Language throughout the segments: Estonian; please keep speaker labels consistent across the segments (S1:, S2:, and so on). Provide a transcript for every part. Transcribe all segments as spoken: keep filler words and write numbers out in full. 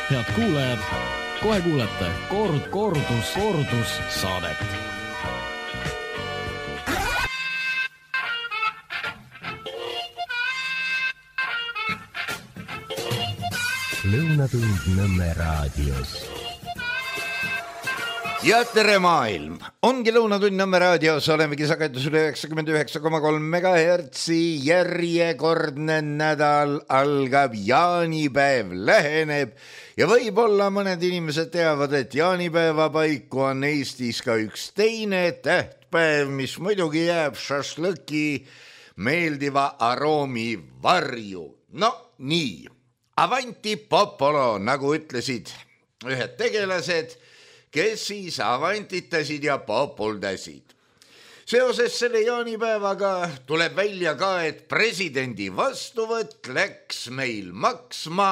S1: Head kuulajad, kohe kuulete kord, kordus, kordus saadet.
S2: Lõunatund Nõmme raadios.
S3: Ja tere maailm! Ongi Lõunatund Nõmme raadios, olemegi sagedusel üheksakümmend üheksa koma kolm megahertsi, järjekordne nädal algab, jaanipäev läheneb ja võib-olla mõned inimesed teavad, et jaanipäeva paiku on Eestis ka üks teine tähtpäev, mis muidugi jääb šašlõki meeldiva aroomi varju. No nii, avanti popolo, nagu ütlesid ühed tegelased, kes siis avantitasid ja populdasid. Seoses selle jaanipäevaga tuleb välja ka, et presidendi vastuvõtt läks meil maksma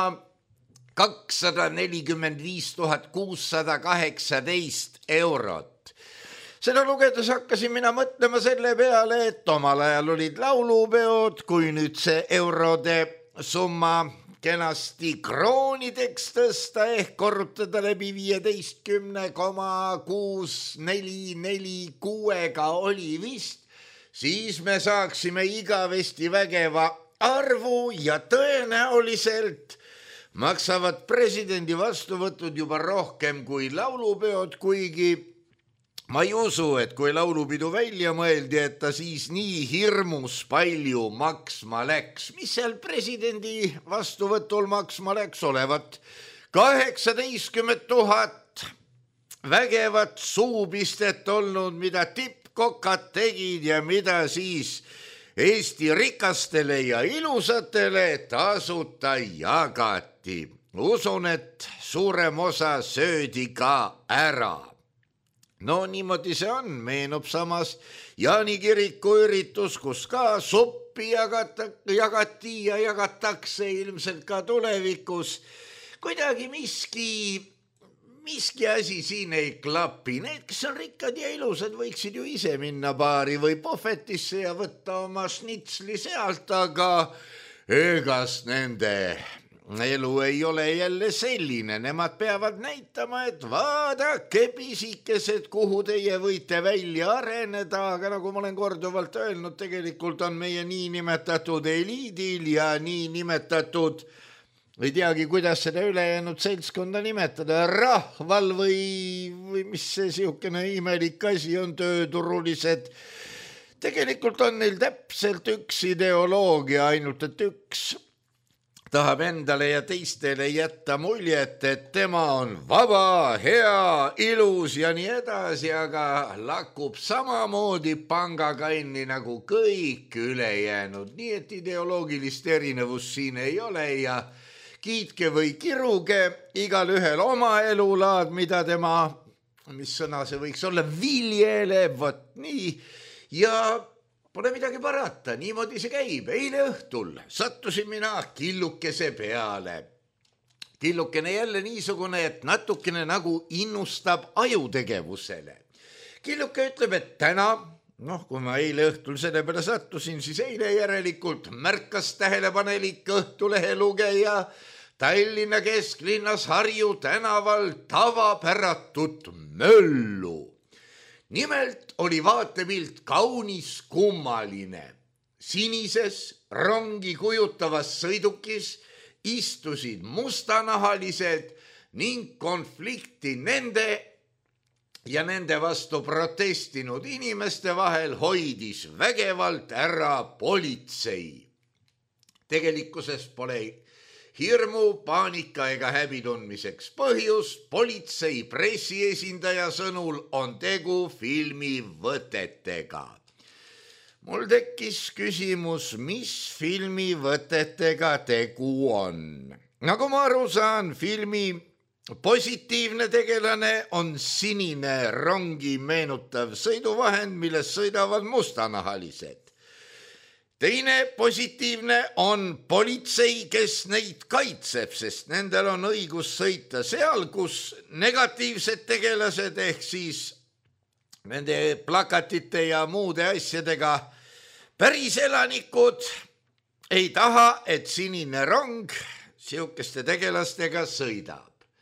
S3: kakssada nelikümmend viis tuhat kuussada kaheksateist eurot. Seda lugedes hakkasin mina mõtlema selle peale, et omal ajal olid laulupeod, kui nüüd see eurode summa kenasti kroonideks tõsta ehk korrutada läbi viieteistkümne koma kuus neli neli kuuega oli vist, siis me saaksime igavesti vägeva arvu ja tõenäoliselt maksavad presidendi vastuvõtud juba rohkem kui laulupeod, kuigi ma ei usu, et kui laulupidu välja mõeldi, et ta siis nii hirmus palju maksma läks. Mis seal presidendi vastuvõtul maksma läks olevat? kaheksateistkümmend tuhat vägevat suupistet olnud, mida tippkokad tegid ja mida siis Eesti rikastele ja ilusatele tasuta jagati. Usun, et suurem osa söödi ka ära. No niimoodi see on, meenub samas Jaani kiriku üritus, kus ka suppi jagata, jagati ja jagatakse ilmselt ka tulevikus. Kuidagi miski, miski asi siin ei klapi. Need, kes on rikkad ja ilusad, võiksid ju ise minna baari või puhvetisse ja võtta oma šnitsli sealt, aga egas nende elu ei ole jälle selline. Nemad peavad näitama, et vaadake pisikesed, kuhu teie võite välja areneda, aga nagu ma olen korduvalt öelnud, tegelikult on meie niinimetatud eliidil ja niinimetatud, ei teagi, kuidas seda ülejäänud seltskonda nimetada, rahval või, või mis see siukene imelik asi on, tööturulised. Tegelikult on neil täpselt üks ideoloogia, ainult et üks tahab endale ja teistele jätta muljet, et tema on vaba, hea, ilus ja nii edasi, aga lakub samamoodi pangakanni nagu kõik ülejäänud. Nii et ideoloogilist erinevust siin ei ole ja kiitke või kiruge, igal ühel oma elulaad, mida tema, mis sõna see võiks olla, viljeleb, vot nii ja pole midagi parata, niimoodi see käib. Eile õhtul sattusin mina killukese peale. Killukene jälle niisugune, et natukene nagu innustab ajutegevusele. Killuke ütleb, et täna, noh, kui ma eile õhtul selle peale sattusin, siis eile järelikult märkas tähelepanelik Õhtulehe lugeja Tallinna kesklinnas Harju tänaval tavapäratut möllu. Nimelt oli vaatepilt kaunis kummaline. Sinises rongi kujutavas sõidukis istusid mustanahalised ning konflikti nende ja nende vastu protestinud inimeste vahel hoidis vägevalt ära politsei. Tegelikkuses pole hirmu, paanika ega häbi tundmiseks põhjus. Politsei pressiesindaja sõnul on tegu filmivõtetega. Mul tekkis küsimus, mis filmivõtetega tegu on. Nagu ma aru saan, filmi positiivne tegelane on sinine rongi meenutav sõiduvahend, milles sõidavad mustanahalised. Teine positiivne on politsei, kes neid kaitseb, sest nendel on õigus sõita seal, kus negatiivsed tegelased ehk siis nende plakatite ja muude asjadega päris elanikud ei taha, et sinine rong siukeste tegelastega sõidab.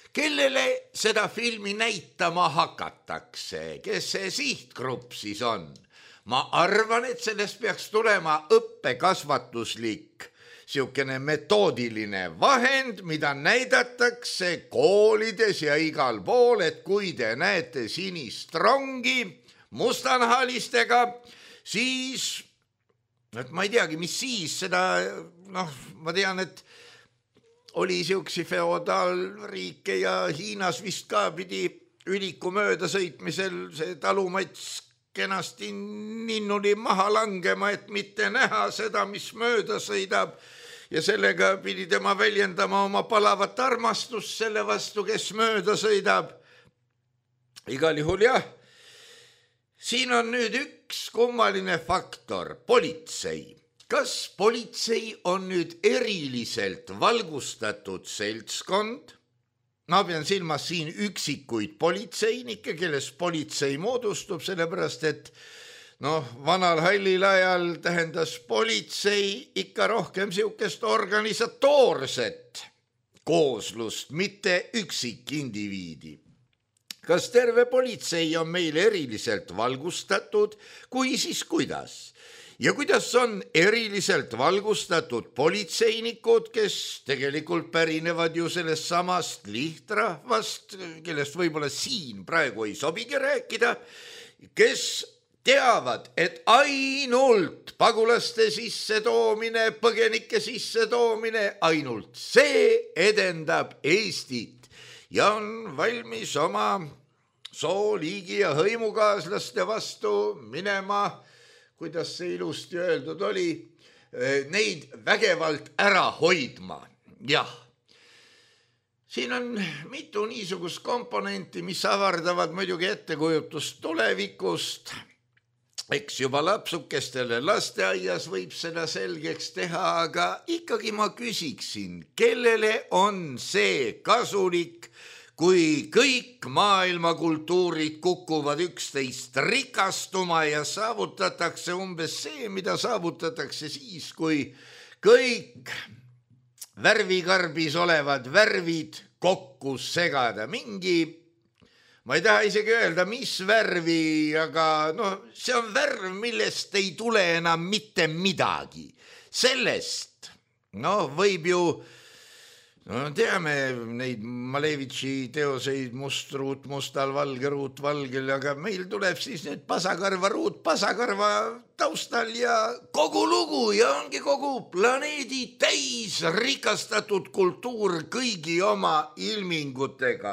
S3: kellele seda filmi näitama hakatakse, kes see sihtgrupp siis on? Ma arvan, et sellest peaks tulema õppekasvatuslik siukene metoodiline vahend, mida näidatakse koolides ja igal pool, et kui te näete sinist rongi mustanahalistega, siis, et ma ei teagi, mis siis seda, noh, ma tean, et oli siuksi feodaalriike ja Hiinas vist ka pidi üliku mööda sõitmisel see talumats kenasti ninnuli maha langema, et mitte näha seda, mis mööda sõidab. Ja sellega pidi tema väljendama oma palavat armastust selle vastu, kes mööda sõidab. Igal juhul jah. Siin on nüüd üks kummaline faktor, politsei. Kas politsei on nüüd eriliselt valgustatud seltskond? Ma pean silmas siin üksikuid politseinikke, kellest politsei moodustub, sellepärast et noh, vanal hallil ajal tähendas politsei ikka rohkem siukest organisatoorset kooslust, mitte üksik indiviidi. Kas terve politsei on meil eriliselt valgustatud, kui siis kuidas? Ja kuidas on eriliselt valgustatud politseinikud, kes tegelikult pärinevad ju sellest samast lihtrahvast, kellest võib-olla siin praegu ei sobigi rääkida, kes teavad, et ainult pagulaste sissetoomine, põgenike sissetoomine, ainult see edendab Eestit ja on valmis oma sooliigi ja hõimukaaslaste vastu minema, kuidas see ilusti öeldud oli, neid vägevalt ära hoidma. Jah, siin on mitu niisugust komponenti, mis avardavad muidugi ettekujutust tulevikust. Eks juba lapsukestele lasteaias võib seda selgeks teha, aga ikkagi ma küsiksin, kellele on see kasulik, kui kõik maailma kultuurid kukuvad üksteist rikastuma ja saavutatakse umbes see, mida saavutatakse siis, kui kõik värvikarbis olevad värvid kokku segada. Mingi, ma ei taha isegi öelda, mis värvi, aga no, see on värv, millest ei tule enam mitte midagi. Sellest, no võib ju, no teame neid Malevitši teoseid must ruut mustal, valge ruut valgel, aga meil tuleb siis nüüd pasakarva ruut pasakarva taustal ja kogu lugu ja ongi kogu planeedi täis rikastatud kultuur kõigi oma ilmingutega.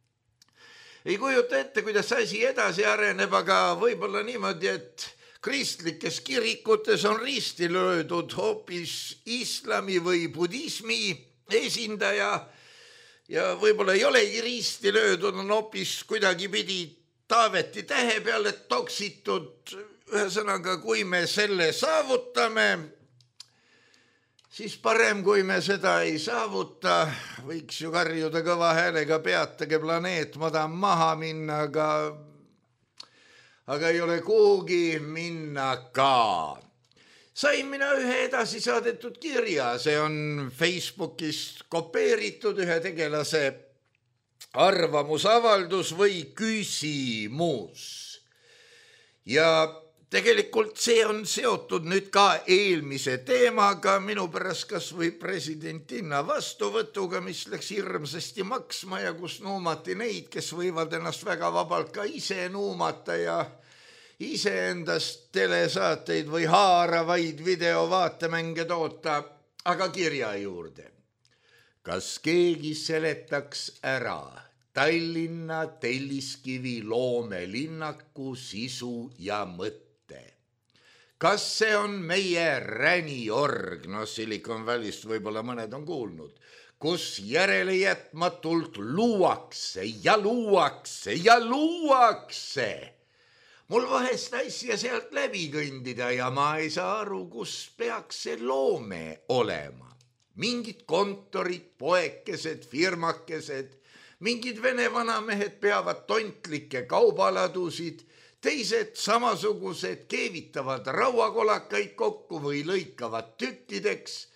S3: Ei kujuta ette, kuidas asi edasi areneb, aga võib-olla niimoodi, et kristlikes kirikutes on risti löödud hoopis islami või budismi esindaja ja võib-olla ei olegi risti löödud, on hoopis kuidagi pidi Taaveti tähe peale toksitud. Ühesõnaga, kui me selle saavutame, siis parem, kui me seda ei saavuta, võiks ju karjuda kõva häälega, peatage planeet, ma tahan maha minna, aga, aga ei ole kuhugi minna ka. Sain mina ühe edasi saadetud kirja, see on Facebookist kopeeritud ühe tegelase arvamusavaldus või küsimus. Ja tegelikult see on seotud nüüd ka eelmise teemaga, minu pärast kas või presidentinna vastuvõtuga, mis läks hirmsasti maksma ja kus nuumati neid, kes võivad ennast väga vabalt ka ise nuumata ja iseendast telesaateid või haaravaid videovaatemänge toota, aga kirja juurde. Kas keegi seletaks ära Tallinna Telliskivi loomelinnaku sisu ja mõtte? Kas see on meie räniorg, no Silicon Valley'st võib-olla mõned on kuulnud, kus järele jätmatult luuakse ja luuakse ja luuakse? Mul vahest asja sealt läbi kõndida ja ma ei saa aru, kus peaks see loome olema. Mingid kontorid, poekesed, firmakesed, mingid vene vanamehed peavad tontlikke kaubaladusid, teised samasugused keevitavad rauakolakaid kokku või lõikavad tükkideks.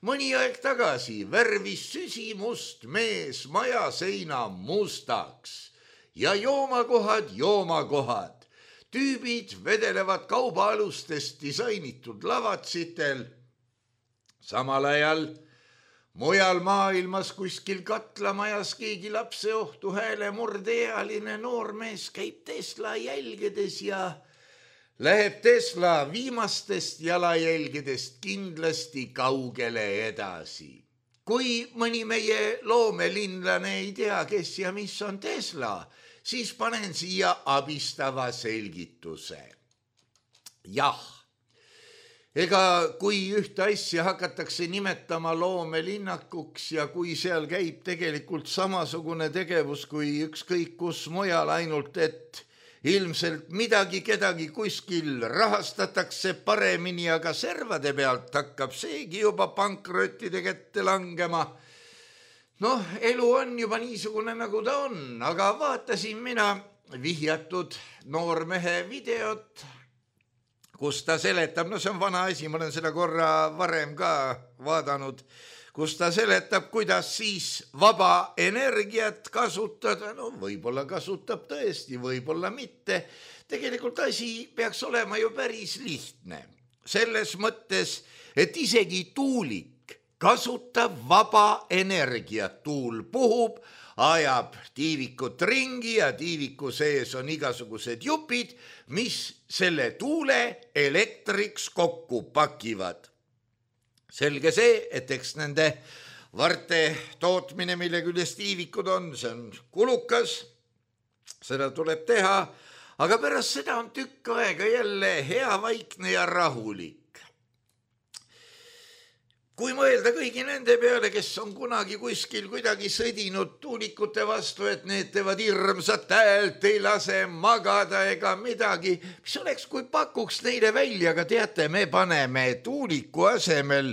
S3: mõni aeg tagasi värvis süsimust mees maja seina mustaks ja joomakohad joomakohad. Tüübid vedelevad kaubaalustest disainitud lavatsitel. Samal ajal mujal maailmas kuskil katlamajas keegi lapseohtu hääle murdeealine noormees käib Tesla jälgedes ja läheb Tesla viimastest jalajälgedest kindlasti kaugele edasi. Kui mõni meie loomelinlane ei tea, kes ja mis on Tesla, siis panen siia abistava selgituse. Jah, ega kui ühte asja hakatakse nimetama loomelinnakuks ja kui seal käib tegelikult samasugune tegevus kui ükskõik kus mujal, ainult et ilmselt midagi kedagi kuskil rahastatakse paremini, aga servade pealt hakkab seegi juba pankrottide kätte langema. Noh, elu on juba niisugune, nagu ta on, aga vaatasin mina vihjatud noormehe videot, kus ta seletab, no see on vana asi, ma olen seda korra varem ka vaadanud, kus ta seletab, kuidas siis vaba energiat kasutada, no võib-olla kasutab tõesti, võib-olla mitte. Tegelikult asi peaks olema ju päris lihtne. Selles mõttes, et isegi tuulik kasutab vaba energiat, tuul puhub, ajab tiivikut ringi ja tiiviku sees on igasugused jupid, mis selle tuule elektriks kokku pakivad. Selge see, et eks nende varte tootmine, mille küljes tiivikud on, see on kulukas, seda tuleb teha, aga pärast seda on tükk aega jälle hea vaikne ja rahulik. Kui mõelda kõigi nende peale, kes on kunagi kuskil kuidagi sõdinud tuulikute vastu, et need teevad hirmsat häält, ei lase magada ega midagi, mis oleks, kui pakuks neile välja, aga teate, me paneme tuuliku asemel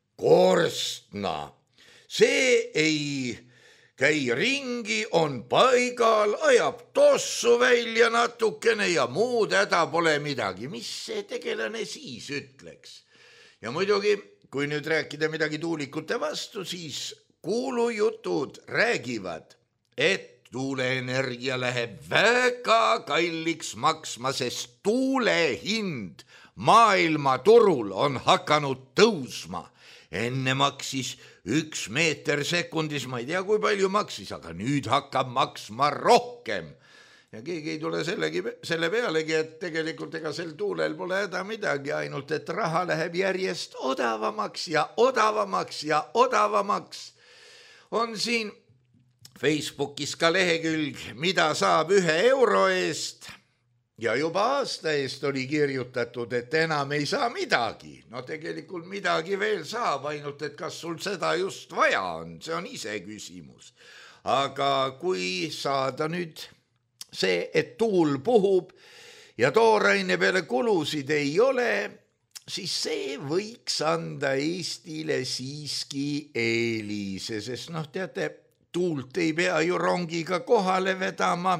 S3: korstna. See ei käi ringi, on paigal, ajab tossu välja natukene ja muud häda pole midagi. Mis see tegelane siis ütleks? Ja muidugi, kui nüüd rääkida midagi tuulikute vastu, siis kuulujutud räägivad, et tuuleenergia läheb väga kalliks maksma, sest tuule hind maailmaturul on hakanud tõusma. Enne maksis üks meeter sekundis, ma ei tea, kui palju maksis, aga nüüd hakkab maksma rohkem. Ja keegi ei tule sellegi, selle pealegi, et tegelikult ega sel tuulel pole häda midagi, ainult et raha läheb järjest odavamaks ja odavamaks ja odavamaks. On siin Facebookis ka lehekülg, mida saab ühe euro eest ja juba aasta eest oli kirjutatud, et enam ei saa midagi. No tegelikult midagi veel saab, ainult et kas sul seda just vaja on, see on ise küsimus. Aga kui saada nüüd see, et tuul puhub ja tooraine peale kulusid ei ole, siis see võiks anda Eestile siiski eelise, sest noh, teate, tuult ei pea ju rongiga kohale vedama,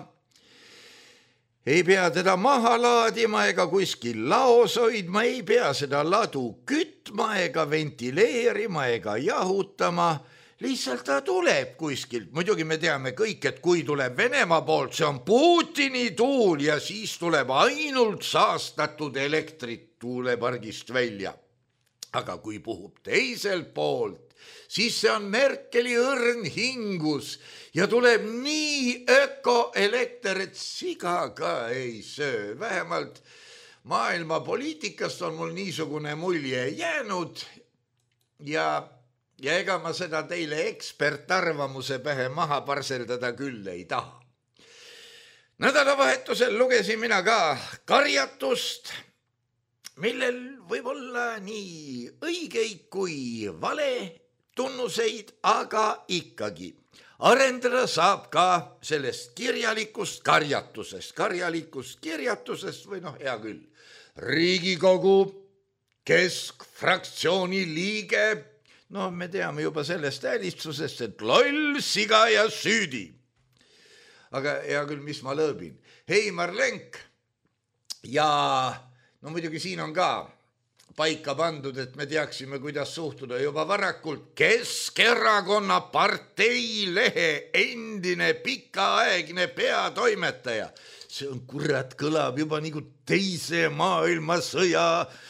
S3: ei pea teda maha laadima ega kuskil laos hoidma, ei pea seda ladu kütma ega ventileerima ega jahutama, lihtsalt ta tuleb kuskilt. Muidugi me teame kõik, et kui tuleb Venemaa poolt, see on Putini tuul ja siis tuleb ainult saastatud elektrit tuulepargist välja. Aga kui puhub teiselt poolt, siis see on Merkeli õrn hingus ja tuleb nii ökoelekter, et siga ka ei söö. Vähemalt maailma poliitikast on mul niisugune mulje jäänud ja Ja ega ma seda teile ekspertarvamuse pähe maha parseldada küll ei taha. Nädalavahetusel lugesin mina ka karjatust, millel võib olla nii õigeid kui vale tunnuseid, aga ikkagi arendada saab ka sellest kirjalikust karjatusest, karjalikust kirjatusest või noh, hea küll, Riigikogu keskfraktsiooni liige. No me teame juba sellest häälitsusest, et loll, siga ja süüdi. Aga hea küll, mis ma lõõbin. Heimar Lenk ja no muidugi siin on ka paika pandud, et me teaksime, kuidas suhtuda juba varakult. Keskerakonna parteilehe endine pikaaegne peatoimetaja. See on kurat, kõlab juba nagu teise maailmasõja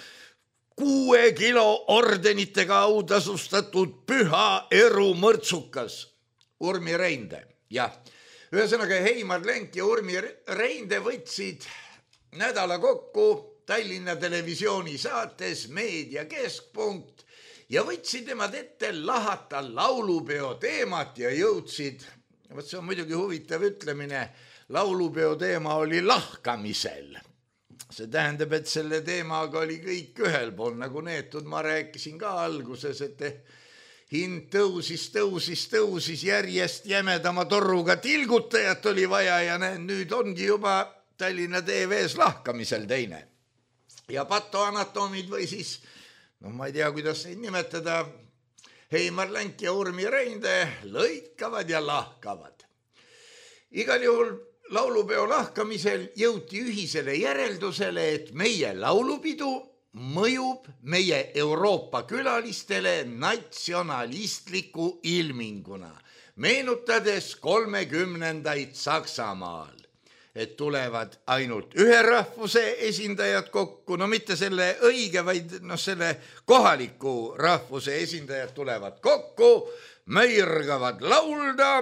S3: kuue kilo ordenitega autasustatud püha eru mõrtsukas Urmi Reinde. Jah, ühesõnaga Heimar Lenk ja Urmi Reinde võtsid nädala kokku Tallinna Televisiooni saates Meedia Keskpunkt ja võtsid nemad ette lahata laulupeo teemat ja jõudsid, võt see on muidugi huvitav ütlemine, laulupeo teema oli lahkamisel. See tähendab, et selle teemaga oli kõik ühel pool, nagu neetud ma rääkisin ka alguses, et hind tõusis, tõusis, tõusis, järjest jämedama torruga tilgutajat oli vaja ja nüüd ongi juba Tallinna T V-s lahkamisel teine. Ja patoanatoomid või siis, no ma ei tea, kuidas neid nimetada, Heimar Lenk ja Urmi Reinde lõikavad ja lahkavad. Igal juhul laulupeo lahkamisel jõuti ühisele järeldusele, et meie laulupidu mõjub meie Euroopa külalistele natsionalistliku ilminguna, meenutades kolmekümnendaid Saksamaal, et tulevad ainult ühe rahvuse esindajad kokku, no mitte selle õige, vaid no selle kohaliku rahvuse esindajad tulevad kokku, möirgavad laulda,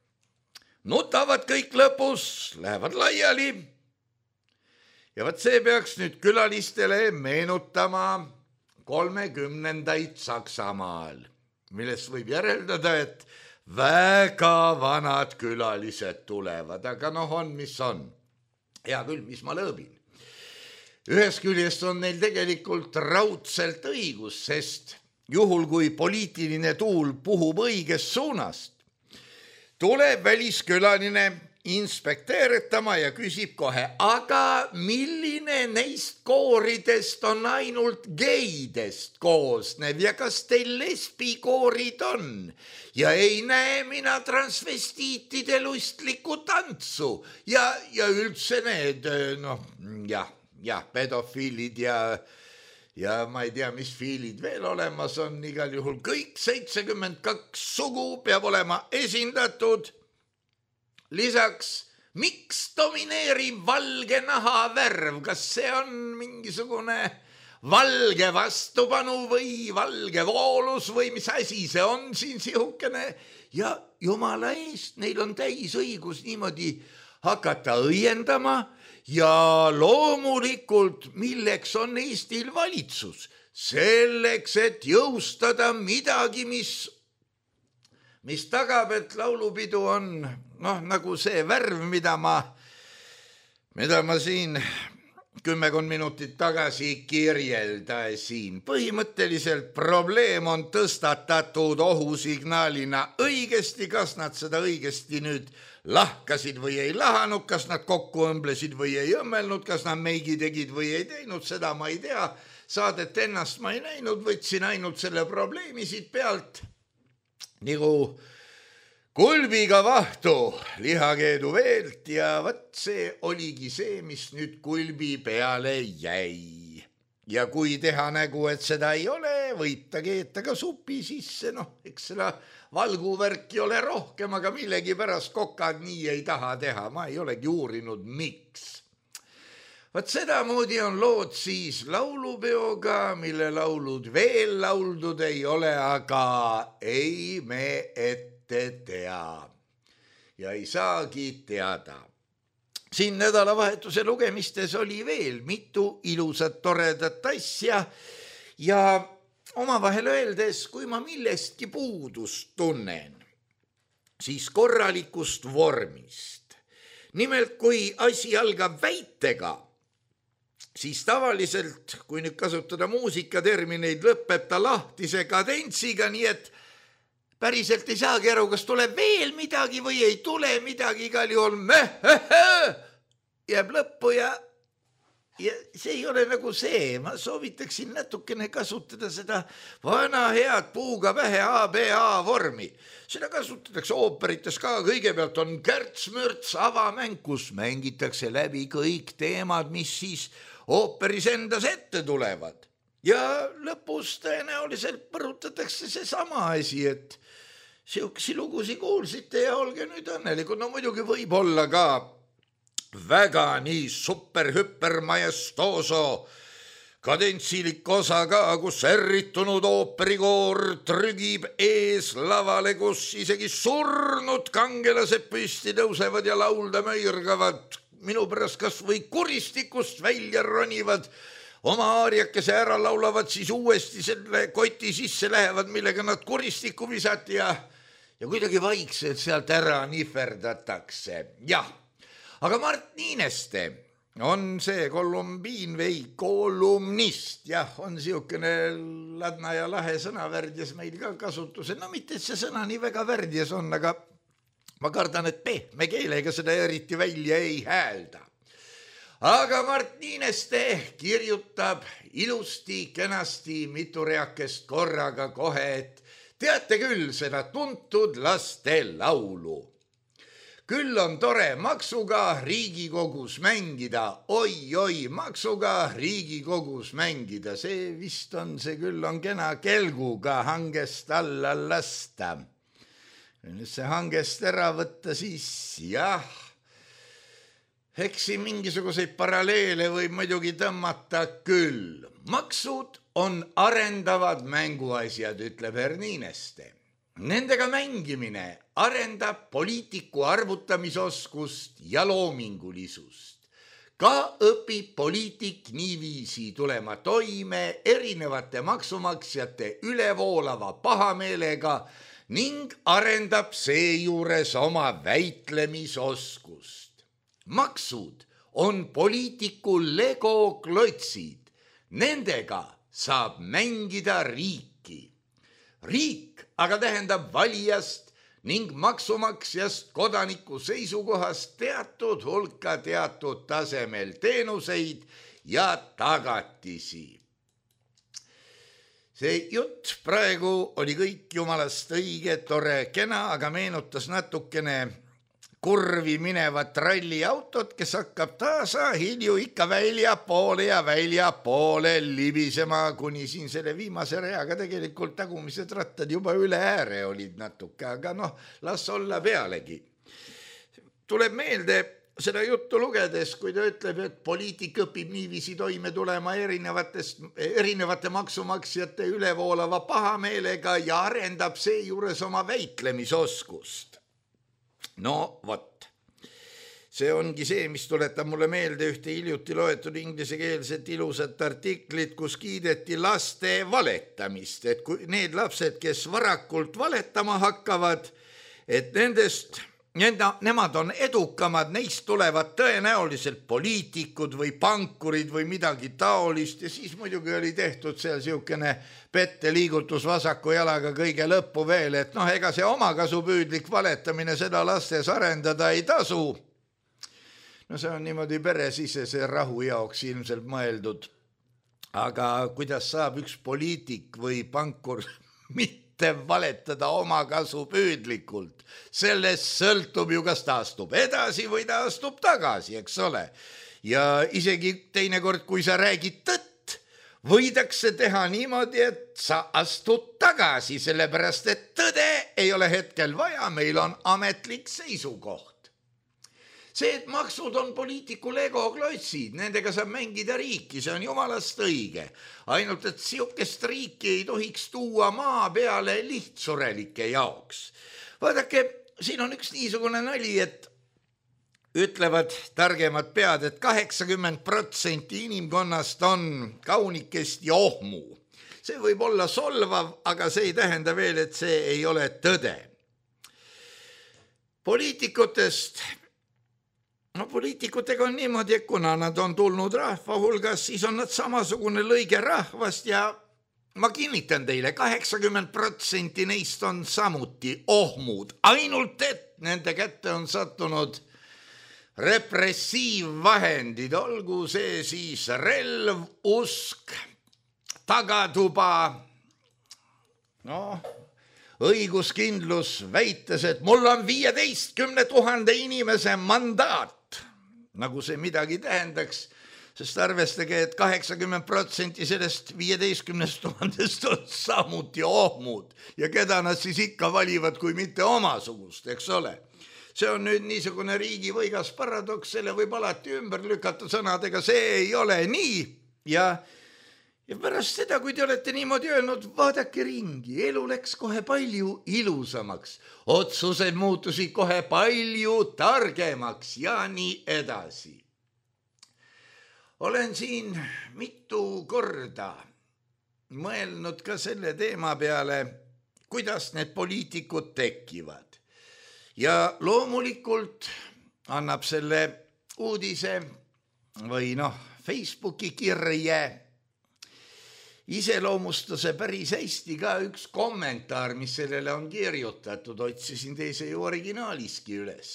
S3: nutavad kõik lõpus, lähevad laiali. Ja võt see peaks nüüd külalistele meenutama kolmekümnendaid Saksamaal, millest võib järeldada, et väga vanad külalised tulevad, aga noh on, mis on. Hea küll, mis ma lõõbin. Ühest küljest on neil tegelikult raudselt õigus, sest juhul kui poliitiline tuul puhub õigest suunast, tuleb väliskülaline inspekteeritama ja küsib kohe, aga milline neist kooridest on ainult geidest koosnev ja kas teil lesbikoorid on? Ja ei näe mina transvestiitide lustlikku tantsu ja, ja üldse need, noh, jah, jah, pedofiilid ja, ja ma ei tea, mis fiilid veel olemas on, igal juhul kõik seitsekümmend kaks sugu peab olema esindatud. Lisaks, miks domineerib valge nahavärv? Kas see on mingisugune valge vastupanu või valge voolus või mis asi see on siin sihukene? Ja jumala eest, neil on täis õigus niimoodi hakata õiendama ja loomulikult, milleks on Eestil valitsus? Selleks, et jõustada midagi, mis mis tagab, et laulupidu on, noh, nagu see värv, mida ma, mida ma siin kümmekond minutit tagasi kirjeldasin. Põhimõtteliselt probleem on tõstatatud ohusignaalina õigesti, kas nad seda õigesti nüüd lahkasid või ei lahanud, kas nad kokku õmblesid või ei õmmelnud, kas nad meigi tegid või ei teinud, seda ma ei tea. Saadet ennast ma ei näinud, võtsin ainult selle probleemi siit pealt. Nagu kulbiga vahtu lihakeedu veelt ja võt see oligi see, mis nüüd kulbi peale jäi. Ja kui teha nägu, et seda ei ole, võib ta keeta ka supi sisse, noh, eks seda valguvärki ole rohkem, aga millegi pärast kokad nii ei taha teha, ma ei olegi uurinud, miks. Võt sedamoodi on lood siis laulupeoga, mille laulud veel lauldud ei ole, aga ei me ette tea ja ei saagi teada. Siin nädalavahetuse lugemistes oli veel mitu ilusat toredat asja ja omavahel öeldes, kui ma millestki puudust tunnen, siis korralikust vormist. Nimelt, kui asi algab väitega, siis tavaliselt, kui nüüd kasutada muusikatermineid, lõpeb ta lahtise kadentsiga, nii et päriselt ei saagi aru, kas tuleb veel midagi või ei tule midagi, igal juhul meh, jääb lõppu ja, ja see ei ole nagu see. Ma soovitaksin natukene kasutada seda vana head puuga pähe A B A vormi. Seda kasutatakse ooperites ka, kõigepealt on kärts-mürts avamäng, kus mängitakse läbi kõik teemad, mis siis ooperis endas ette tulevad. ja lõpus tõenäoliselt põrutatakse see sama asi, et siukesi lugusi kuulsite ja olge nüüd õnnelikud. No muidugi võib olla ka väga nii super-hüper majestooso kadentsilik osa ka, kus ärritunud ooperikoor trügib ees lavale, kus isegi surnud kangelased püsti tõusevad ja laulda möirgavad, minu pärast kas või kuristikust välja ronivad, oma aariakese ära laulavad, siis uuesti selle koti sisse lähevad, millega nad kuristikku visati ja, ja kuidagi vaikselt sealt ära nihverdatakse. Jah, aga Mart Niineste on see kolumbiin või kolumnist, jah, on siukene ladna ja lahe sõna värdjas meil ka kasutusel. No mitte, et see sõna nii väga värdjas on, aga ma kardan, et pehme keelega seda eriti välja ei häälda. Aga Mart Niineste kirjutab ilusti, kenasti mitu reakest korraga kohe, et teate küll seda tuntud laste laulu. Küll on tore maksuga Riigikogus mängida, oi-oi, maksuga Riigikogus mängida. See vist on, see küll on kena kelguga hangest alla lasta. Nüüd see hangest ära võtta, siis jah, eks siin mingisuguseid paralleele võib muidugi tõmmata küll. Maksud on arendavad mänguasjad, ütleb Herr Niineste. Nendega mängimine arendab poliitiku arvutamisoskust ja loomingulisust. Ka õpib poliitik niiviisi tulema toime erinevate maksumaksjate ülevoolava pahameelega ning arendab seejuures oma väitlemisoskust. Maksud on poliitiku legoklotsid. Nendega saab mängida riiki. Riik aga tähendab valijast ning maksumaksjast kodaniku seisukohast teatud hulka teatud tasemel teenuseid ja tagatisi. See jutt praegu oli kõik jumalast õige, tore, kena, aga meenutas natukene kurvi minevat ralliautot, kes hakkab taasa hilju ikka väljapoole ja väljapoole libisema, kuni siin selle viimase reaga tegelikult tagumised rattad juba üle ääre olid natuke, aga noh, las olla pealegi. Tuleb meelde seda juttu lugedes, kui ta ütleb, et poliitik õpib niiviisi toime tulema erinevate maksumaksjate ülevoolava pahameelega ja arendab seejuures oma väitlemisoskust. No vot, see ongi see, mis tuletab mulle meelde ühte hiljuti loetud ingliskeelset ilusat artiklit, kus kiideti laste valetamist, et kui need lapsed, kes varakult valetama hakkavad, et nendest, nemad on edukamad, neist tulevad tõenäoliselt poliitikud või pankurid või midagi taolist ja siis muidugi oli tehtud seal siukene petteliigutus vasaku jalaga kõige lõppu veel, et noh, ega see omakasupüüdlik valetamine seda lastes arendada ei tasu. No see on niimoodi peresisese rahu jaoks ilmselt mõeldud. Aga kuidas saab üks poliitik või pankur mitte valetada omakasupüüdlikult? Sellest sõltub ju, kas ta astub edasi või ta astub tagasi, eks ole. Ja isegi teinekord, kui sa räägid tõtt, võidakse teha niimoodi, et sa astud tagasi, sellepärast et tõde ei ole hetkel vaja, meil on ametlik seisukoht. See, et maksud on poliitiku legoklotsid, nendega saab mängida riiki, see on jumalast õige. Ainult, et siukest riiki ei tohiks tuua maa peale lihtsurelike jaoks. Vaadake, siin on üks niisugune nali, et ütlevad targemad pead, et kaheksakümmend protsenti inimkonnast on kaunikest ja ohmu. See võib olla solvav, aga see ei tähenda veel, et see ei ole tõde. Poliitikutest... No poliitikutega on niimoodi, et kuna nad on tulnud rahva hulgas, siis on nad samasugune lõige rahvast ja ma kinnitan teile, kaheksakümmend protsenti neist on samuti ohmud, ainult et nende kätte on sattunud repressiivvahendid, olgu see siis relv, usk, tagatuba, noh, õiguskindlus väites, et mul on viieteistkümne tuhande inimese mandaat. Nagu see midagi tähendaks, sest arvestage, et kaheksakümmend protsenti sellest viieteistkümnest tuhandest on samuti ohmud ja keda nad siis ikka valivad, kui mitte omasugust, eks ole. See on nüüd niisugune riigi võigas paradoks, selle võib alati ümber lükata sõnadega, see ei ole nii ja Ja pärast seda, kui te olete niimoodi öelnud, vaadake ringi, elu läks kohe palju ilusamaks, otsused muutusid kohe palju targemaks ja nii edasi. Olen siin mitu korda mõelnud ka selle teema peale, kuidas need poliitikud tekivad. Ja loomulikult annab selle uudise või noh, Facebooki kirje iseloomustuse päris hästi ka üks kommentaar, mis sellele on kirjutatud, otsisin teise ju originaaliski üles.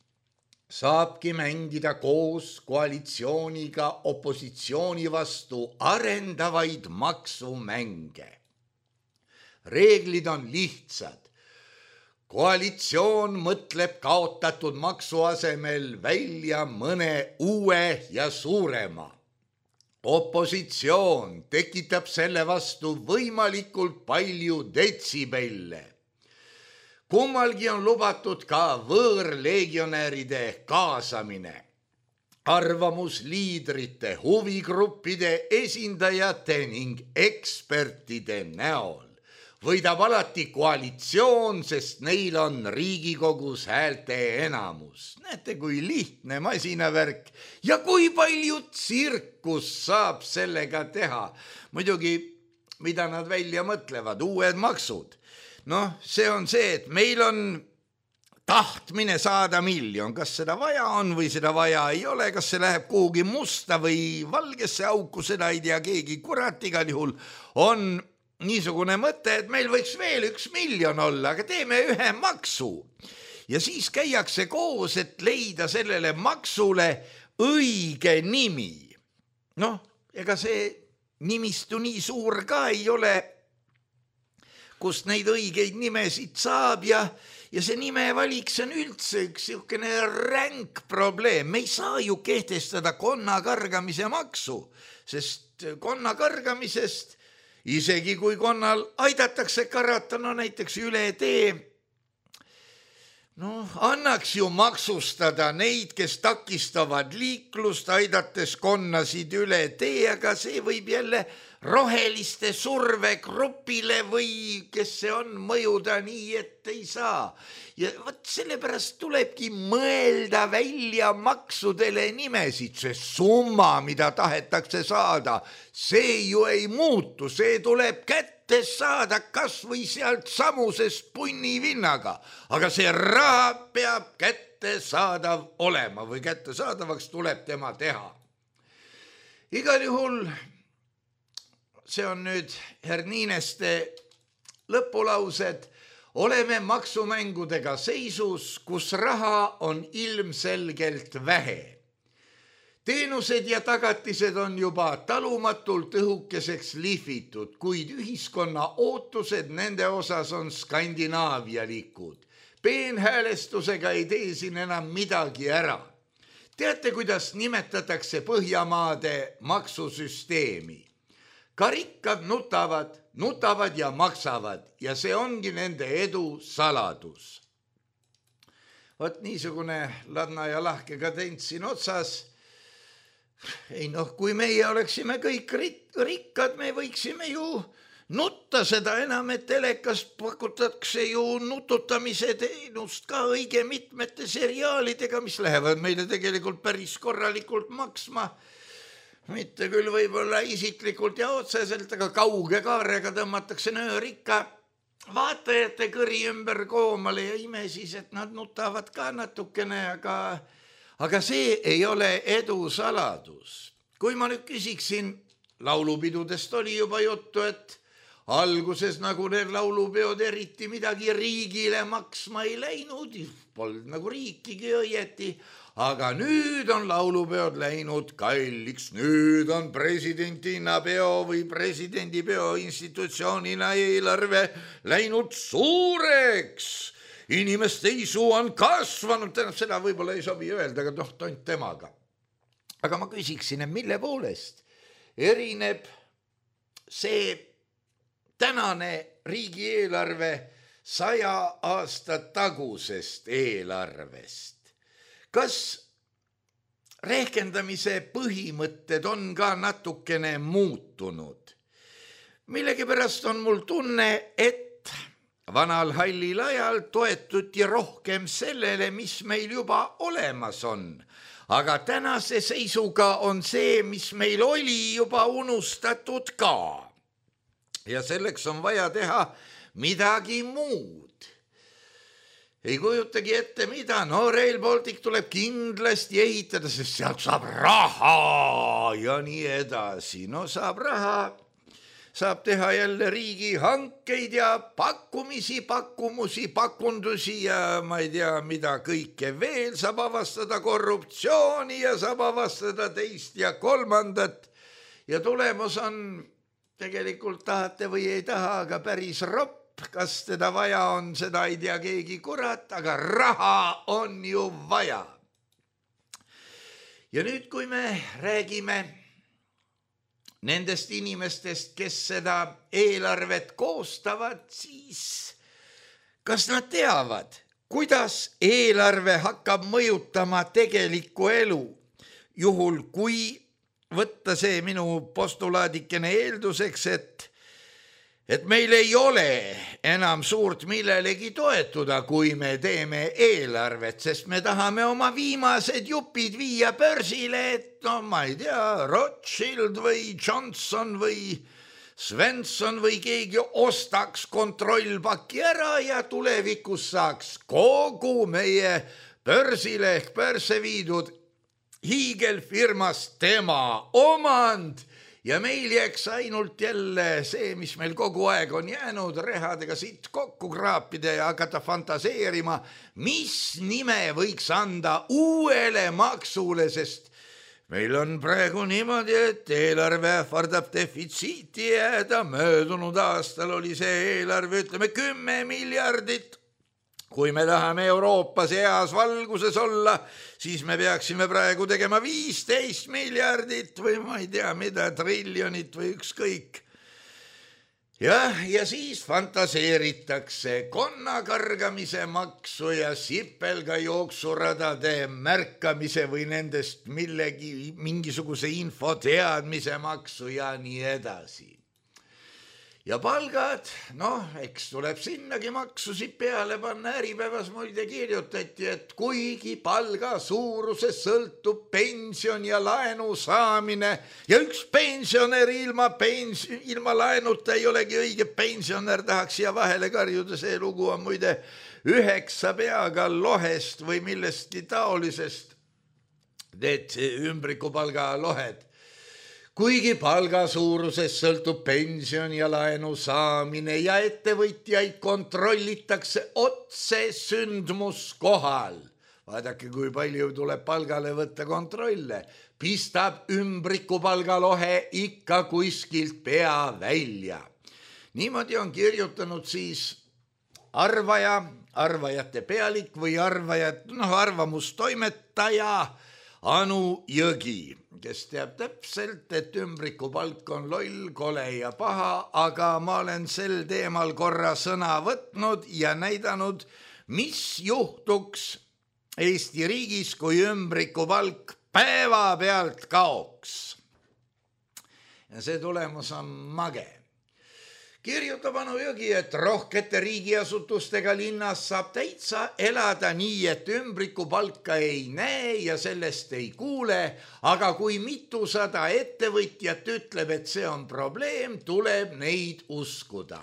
S3: Saabki mängida koos koalitsiooniga opositsiooni vastu arendavaid maksumänge. Reeglid on lihtsad. Koalitsioon mõtleb kaotatud maksu asemel välja mõne uue ja suurema. Opositsioon tekitab selle vastu võimalikult palju detsibelle. Kummalgi on lubatud ka võõrlegionäride kaasamine. Arvamusliidrite, huvigruppide esindajate ning ekspertide näol võidab alati koalitsioon, sest neil on Riigikogus häälte enamus. Näete, kui lihtne masinavärk ja kui palju tsirkus saab sellega teha. Muidugi, mida nad välja mõtlevad, uued maksud. Noh, see on see, et meil on tahtmine saada miljon. Kas seda vaja on või seda vaja ei ole, kas see läheb kuhugi musta või valgesse auku, seda ei tea keegi. Kurat, igal juhul on niisugune mõte, et meil võiks veel üks miljon olla, aga teeme ühe maksu. Ja siis käiakse koos, et leida sellele maksule õige nimi. Noh, ega see nimistu nii suur ka ei ole, kust neid õigeid nimesid saab ja, ja see nime valik, see on üldse üks siukene ränk probleem. Me ei saa ju kehtestada konna kargamise maksu, sest konna kargamisest isegi kui konnal aidatakse karata, no näiteks üle tee, no annaks ju maksustada neid, kes takistavad liiklust, aidates konnasid üle tee, aga see võib jälle roheliste survegrupile või kes see on mõjuda nii, et ei saa. Ja võt sellepärast tulebki mõelda välja maksudele nimesid, see summa, mida tahetakse saada, see ju ei muutu, see tuleb kätte saada kas või sealt samusest punnivinnaga, aga see raha peab kätte saadav olema või kätte saadavaks tuleb tema teha. Igal juhul see on nüüd Hernineste lõpulaused. Oleme maksumängudega seisus, kus raha on ilmselgelt vähe. Teenused ja tagatised on juba talumatult õhukeseks lihvitud, kuid ühiskonna ootused nende osas on skandinaavialikud. Peenhäälestusega ei tee siin enam midagi ära. Teate, kuidas nimetatakse Põhjamaade maksusüsteemi? Ka rikkad nutavad, nutavad ja maksavad ja see ongi nende edu saladus. Vot niisugune ladna ja lahke kadents siin otsas. Ei noh, kui meie oleksime kõik rikkad, me võiksime ju nutta seda enam, et telekast pakutakse ju nututamise teenust ka õige mitmete seriaalidega, mis lähevad meile tegelikult päris korralikult maksma. Mitte küll võib-olla isiklikult ja otseselt, aga kauge kaarega tõmmatakse nöör ikka vaatajate kõri ümber koomale ja ime siis, et nad nutavad ka natukene, aga, aga see ei ole edu saladus. Kui ma nüüd küsiksin, laulupidudest oli juba juttu, et alguses nagu need laulupeod eriti midagi riigile maksma ei läinud, polnud nagu riikigi õieti, aga nüüd on laulupeod läinud kalliks, nüüd on presidendina peo või presidendipeo institutsioonina eelarve läinud suureks. Inimeste isu on kasvanud, seda võib-olla ei sobi öelda, aga noh, tont temaga. aga ma küsiksin, mille poolest erineb see tänane riigieelarve saja aasta tagusest eelarvest? Kas rehkendamise põhimõtted on ka natukene muutunud? Millegipärast on mul tunne, et vanal hallil ajal toetuti rohkem sellele, mis meil juba olemas on. Aga tänase seisuga on see, mis meil oli, juba unustatud ka. Ja selleks on vaja teha midagi muud. Ei kujutagi ette mida, no Rail Baltic tuleb kindlasti ehitada, sest sealt saab raha ja nii edasi. No saab raha, saab teha jälle riigi hankeid ja pakkumisi, pakkumusi, pakundusi ja ma ei tea, mida kõike veel. Saab avastada korruptsiooni ja saab avastada teist ja kolmandat. Ja tulemus on, tegelikult tahate või ei taha, aga päris ropp. Kas teda vaja on, seda ei tea keegi kurat, aga raha on ju vaja. Ja nüüd, kui me räägime nendest inimestest, kes seda eelarvet koostavad, siis kas nad teavad, kuidas eelarve hakkab mõjutama tegelikku elu? Juhul, kui võtta see minu postulaadikene eelduseks, et et meil ei ole enam suurt millelegi toetuda, kui me teeme eelarvet, sest me tahame oma viimased jupid viia börsile, et no ma ei tea, Rothschild või Johnson või Svensson või keegi ostaks kontrollpaki ära ja tulevikus saaks kogu meie börsile ehk börse viidud hiigelfirmast tema omand. Ja meil jääks ainult jälle see, mis meil kogu aeg on jäänud, rehadega siit kokku kraapida ja hakata fantaseerima, mis nime võiks anda uuele maksule, sest meil on praegu niimoodi, et eelarve ähvardab defitsiiti jääda. Möödunud aastal oli see eelarve, ütleme, kümme miljardit. Kui me tahame Euroopas heas valguses olla, siis me peaksime praegu tegema viisteist miljardit või ma ei tea mida, triljonit või ükskõik. Ja, ja siis fantaseeritakse konnakargamise maksu ja sipelga jooksuradade märkamise või nendest millegi, mingisuguse info teadmise maksu ja nii edasi. Ja palgad, noh, eks tuleb sinnagi maksusid peale panna. Äripäevas muide kirjutati, et kuigi palga suuruses sõltub pension ja laenu saamine ja üks pensionär ilma, pens- ilma laenuta ei olegi õige pensionär, tahaks siia vahele karjuda. See lugu on muide üheksa peaga lohest või millestki taolisest, need ümbrikupalga lohed. Kuigi palga suuruses sõltub pension ja laenu saamine ja ettevõtjaid kontrollitakse otse sündmuskohal. Vaadake, kui palju tuleb palgale võtta kontrolle. Pistab ümbrikupalgalohe ikka kuskilt pea välja. Niimoodi on kirjutanud siis arvaja, arvajate pealik või arvajad, noh, arvamustoimetaja Anu Jõgi, kes teab täpselt, et ümbrikupalk on loll, kole ja paha, aga ma olen sel teemal korra sõna võtnud ja näidanud, mis juhtuks Eesti riigis, kui ümbrikupalk päeva pealt kaoks. Ja see tulemus on mage. Kirjutab Anu Jõgi, et rohkete riigiasutustega linnas saab täitsa elada nii, et ümbrikupalka ei näe ja sellest ei kuule, aga kui mitusada ettevõtjat ütleb, et see on probleem, tuleb neid uskuda.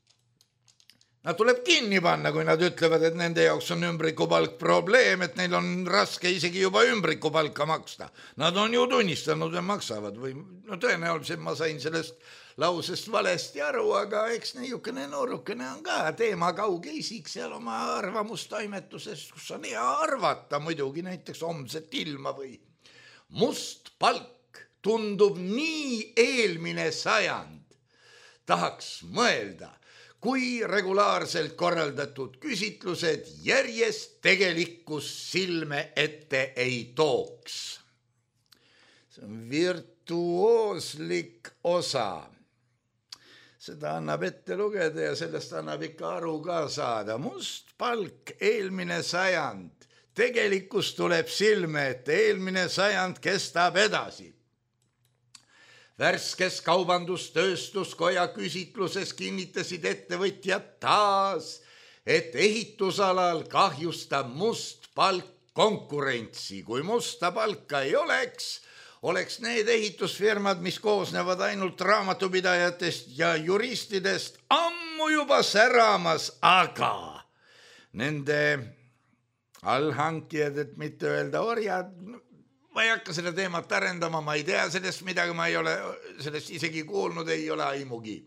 S3: Nad tuleb kinni panna, kui nad ütlevad, et nende jaoks on ümbrikupalk probleem, et neil on raske isegi juba ümbrikupalka maksta. Nad on ju tunnistanud ja maksavad või no tõenäoliselt ma sain sellest lausest valesti aru, aga eks niisugune noorukene on ka teema kauge isik seal oma arvamustoimetuses, kus on hea arvata muidugi näiteks homset ilma või must palk tundub nii eelmine sajand. Tahaks mõelda, kui regulaarselt korraldatud küsitlused järjest tegelikkus silme ette ei tooks. see on virtuooslik osa. Seda annab ette lugeda ja sellest annab ikka aru ka saada. Must palk, eelmine sajand. Tegelikkus tuleb silme, et eelmine sajand kestab edasi. Värskes kaubandustööstuskoja küsitluses kinnitasid ettevõtjad taas, et ehitusalal kahjustab must palk konkurentsi. Kui musta palka ei oleks, oleks need ehitusfirmad, mis koosnevad ainult raamatupidajatest ja juristidest, ammu juba säramas, aga nende allhankijad, et mitte öelda orjad, ma ei hakka seda teemat arendama, ma ei tea sellest midagi, ma ei ole sellest isegi kuulnud, ei ole aimugi.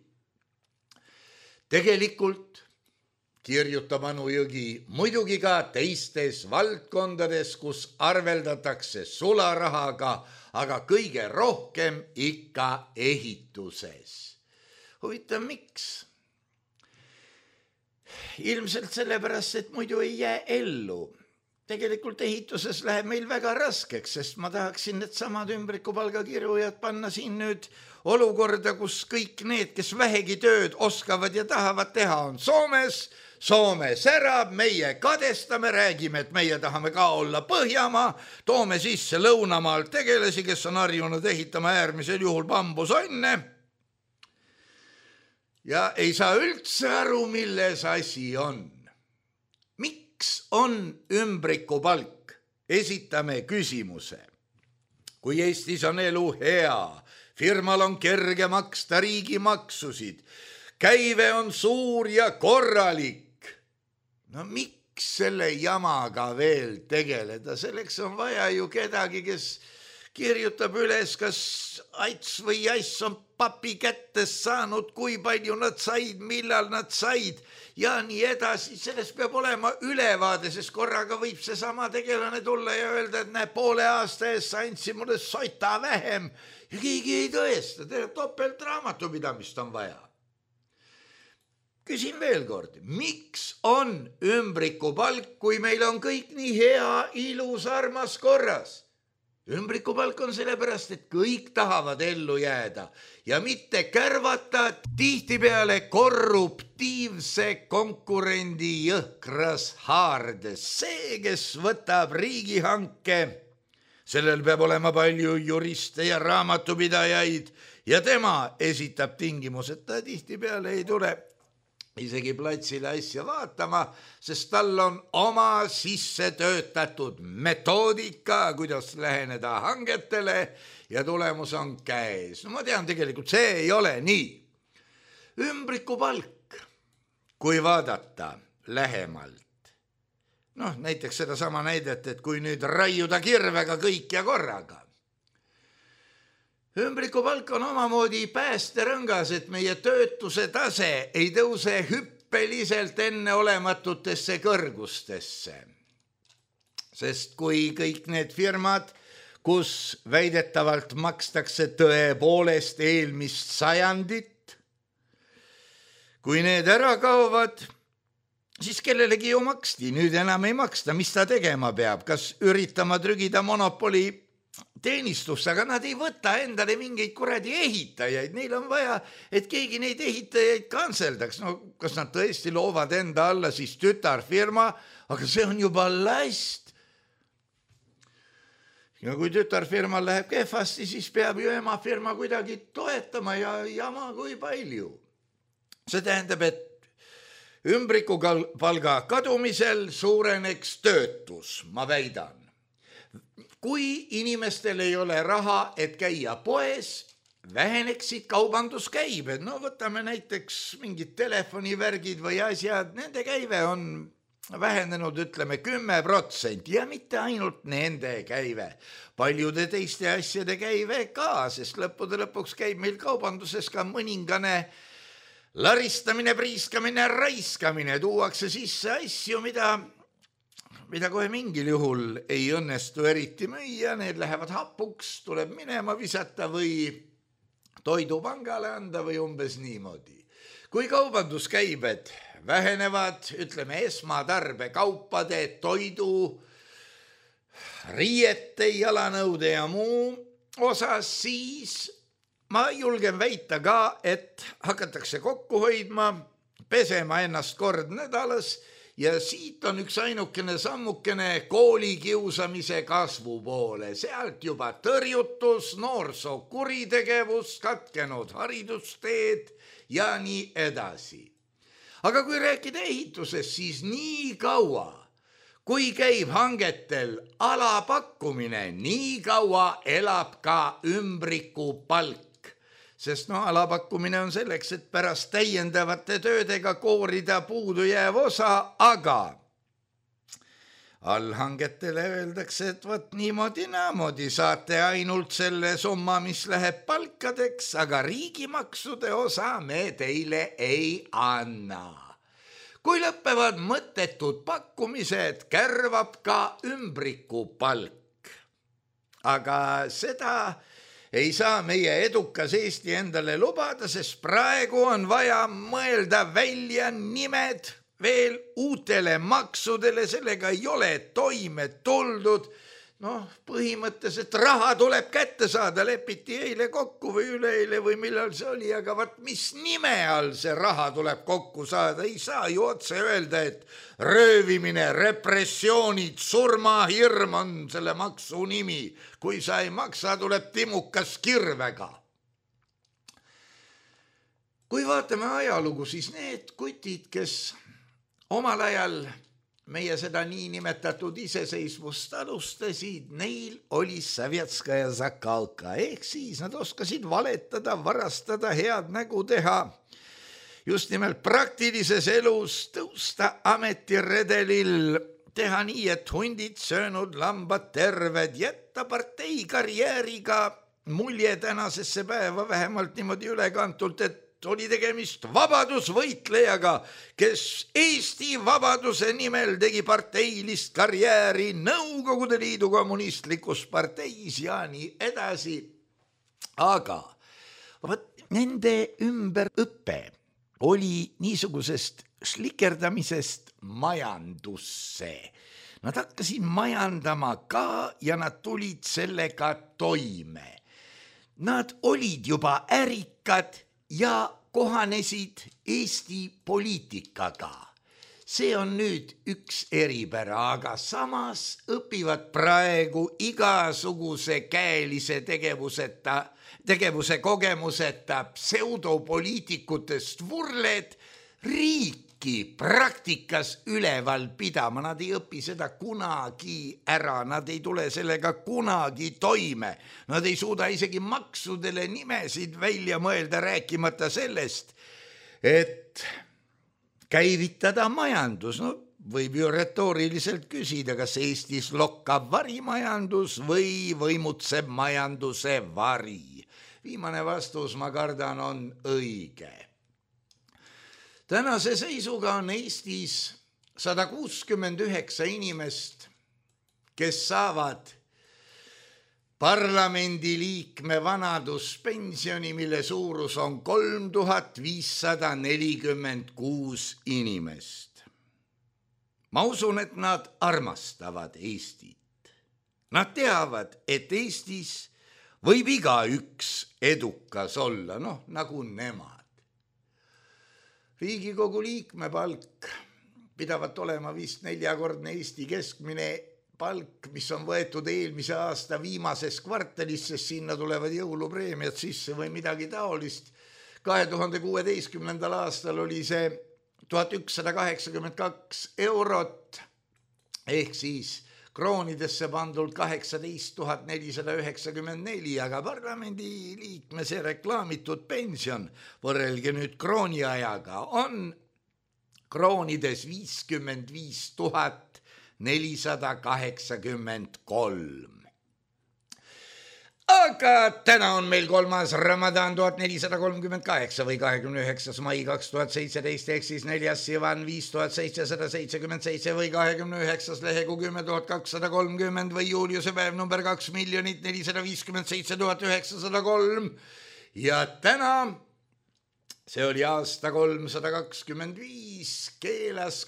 S3: Tegelikult kirjutab Anu Jõgi muidugi ka teistes valdkondades, kus arveldatakse sularahaga, aga kõige rohkem ikka ehituses. Huvitav, miks? Ilmselt sellepärast, et muidu ei jää ellu. Tegelikult ehituses läheb meil väga raskeks, sest ma tahaksin need samad ümbrikupalga kirjujad panna siin nüüd olukorda, kus kõik need, kes vähegi tööd oskavad ja tahavad teha, on Soomes. Soome särab, meie kadestame, räägime, et meie tahame ka olla Põhjamaa, toome sisse Lõunamaalt tegelasi, kes on harjunud ehitama äärmisel juhul bambusonne. Ja ei saa üldse aru, milles asi on. Miks on ümbrikupalk? Esitame küsimuse. Kui Eestis on elu hea, firmal on kerge maksta riigimaksusid, käive on suur ja korralik. No miks selle jamaga veel tegeleda? Selleks on vaja ju kedagi, kes kirjutab üles, kas Ats või Jass on papi kättes saanud, kui palju nad said, millal nad said ja nii edasi. Sellest peab olema ülevaade, sest korraga võib see sama tegelane tulla ja öelda, et näe, poole aasta eest sa andsid mulle sota vähem ja keegi ei tõesta. Topelt raamatupidamist on vaja. Küsin veel kord, miks on ümbrikupalk, kui meil on kõik nii hea, ilus, armas korras? Ümbrikupalk on sellepärast, et kõik tahavad ellu jääda ja mitte kärvata tihtipeale korruptiivse konkurendi jõhkras haardes. See, kes võtab riigihanke, sellel peab olema palju juriste ja raamatupidajaid ja tema esitab tingimused, ta tihtipeale ei tule isegi platsile asja vaatama, sest tal on oma sisse töötatud metoodika, kuidas läheneda hangetele ja tulemus on käes. No ma tean, tegelikult see ei ole nii. Ümbrikupalk, kui vaadata lähemalt, noh, näiteks seda sama näidet, et kui nüüd raiuda kirvega kõik ja korraga. Ümbrikupalk on omamoodi päästerõngas, et meie töötuse tase ei tõuse hüppeliselt enneolematutesse kõrgustesse. Sest kui kõik need firmad, kus väidetavalt makstakse tõepoolest eelmist sajandit, kui need ära kaovad, siis kellelegi ju maksti, nüüd enam ei maksta, mis ta tegema peab, kas üritama trügida monopoli teenistust, aga nad ei võta endale mingeid kuradi ehitajaid, neil on vaja, et keegi neid ehitajaid kanseldaks. No kas nad tõesti loovad enda alla siis tütarfirma, aga see on juba last. Ja kui tütarfirmal läheb kehvasti, siis peab ju emafirma kuidagi toetama ja jama kui palju. See tähendab, et ümbrikupalga kadumisel suureneks töötus, ma väidan. Kui inimestel ei ole raha, et käia poes, väheneksid kaubanduskäibed. No võtame näiteks mingid telefonivärgid või asjad, nende käive on vähenenud, ütleme, kümme protsenti ja mitte ainult nende käive. Paljude teiste asjade käive ka, sest lõppude lõpuks käib meil kaubanduses ka mõningane laristamine, priiskamine, raiskamine. Tuuakse sisse asju, mida... mida kohe mingil juhul ei õnnestu eriti müüa, need lähevad hapuks, tuleb minema visata või toidupangale anda või umbes niimoodi. Kui kaubanduskäibed vähenevad, ütleme esmatarbekaupade, toidu, riiete, jalanõude ja muu, osas, siis ma julgen väita ka, et hakatakse kokku hoidma, pesema ennast kord nädalas ja siit on üks ainukene sammukene koolikiusamise kasvu poole. Sealt juba tõrjutus, noorsoo kuritegevus, katkenud haridusteed ja nii edasi. Aga kui rääkida ehitusest, siis nii kaua, kui käib hangetel alapakkumine, nii kaua elab ka ümbriku palk. Sest no alapakkumine on selleks, et pärast täiendavate töödega koorida puudujääv osa, aga allhangetele öeldakse, et võt niimoodi naamoodi saate ainult selle summa, mis läheb palkadeks, aga riigimaksude osa me teile ei anna. Kui lõppevad mõttetud pakkumised, kärvab ka ümbriku palk. Aga seda ei saa meie edukas Eesti endale lubada, sest praegu on vaja mõelda välja nimed veel uutele maksudele, sellega ei ole toime tuldud. Noh, põhimõtteliselt raha tuleb kätte saada, lepiti eile kokku või üleeile või millal see oli, aga vaat mis nime all see raha tuleb kokku saada, ei saa ju otse öelda, et röövimine, repressioonid, surmahirm on selle maksu nimi. Kui sa ei maksa, tuleb timukas kirvega. Kui vaatame ajalugu, siis need kutid, kes omal ajal meie seda niinimetatud iseseisvust alustasid, neil oli Savjetskaja zakalka, ehk siis nad oskasid valetada, varastada, head nägu teha. Just nimelt praktilises elus tõusta ametiredelil, teha nii, et hundid söönud, lambad terved, jätta partei karjääriga mulje tänasesse päeva vähemalt niimoodi ülekantult, et oli tegemist vabadusvõitlejaga, kes Eesti vabaduse nimel tegi parteilist karjääri Nõukogude Liidu kommunistlikus parteis ja nii edasi. Aga võt, nende ümberõppe oli niisugusest slikerdamisest majandusse. Nad hakkasid majandama ka ja nad tulid sellega toime. Nad olid juba ärikad ja kohanesid Eesti poliitikaga. See on nüüd üks eripära, aga samas õpivad praegu igasuguse käelise tegevuseta, tegevuse kogemuseta pseudopoliitikutest vurled riiki praktikas üleval pidama. Nad ei õpi seda kunagi ära, nad ei tule sellega kunagi toime. Nad ei suuda isegi maksudele nimesid välja mõelda, rääkimata sellest, et käivitada majandus. No, võib ju retooriliselt küsida, kas Eestis lokkab varimajandus või võimutseb majanduse vari. Viimane vastus, ma kardan, on õige. Tänase seisuga on Eestis sada kuuskümmend üheksa inimest, kes saavad parlamendiliikme vanaduspensioni, mille suurus on kolm tuhat viissada nelikümmend kuus inimest. Ma usun, et nad armastavad Eestit. Nad teavad, et Eestis võib iga üks edukas olla, noh, nagu nemad. Riigikogu liikme palk pidavat olema vist neljakordne Eesti keskmine palk, mis on võetud eelmise aasta viimases kvartalis, sest sinna tulevad jõulupreemiad sisse või midagi taolist. kahe tuhande kuueteistkümnendal aastal oli see tuhat ükssada kaheksakümmend kaks eurot, ehk siis kroonidesse pandult kaheksateist tuhat nelisada üheksakümmend neli, aga parlamendi liikme see reklaamitud pension, võrrelge nüüd krooni ajaga, on kroonides viiskümmend viis tuhat nelisada kaheksakümmend kolm. Aga täna on meil kolmas Ramadan tuhat nelisada kolmkümmend kaheksa või kahekümne üheksas mai kaks tuhat seitseteist, ehk siis neljas Sivan viis tuhat seitsesada seitsekümmend seitse või kahekümne üheksas lehegu kümme tuhat kakssada kolmkümmend või Juliuse päev number kaks miljonit nelisada viiskümmend seitse tuhat üheksasada kolm. Ja täna, see oli aasta kolmsada kakskümmend viis, keelas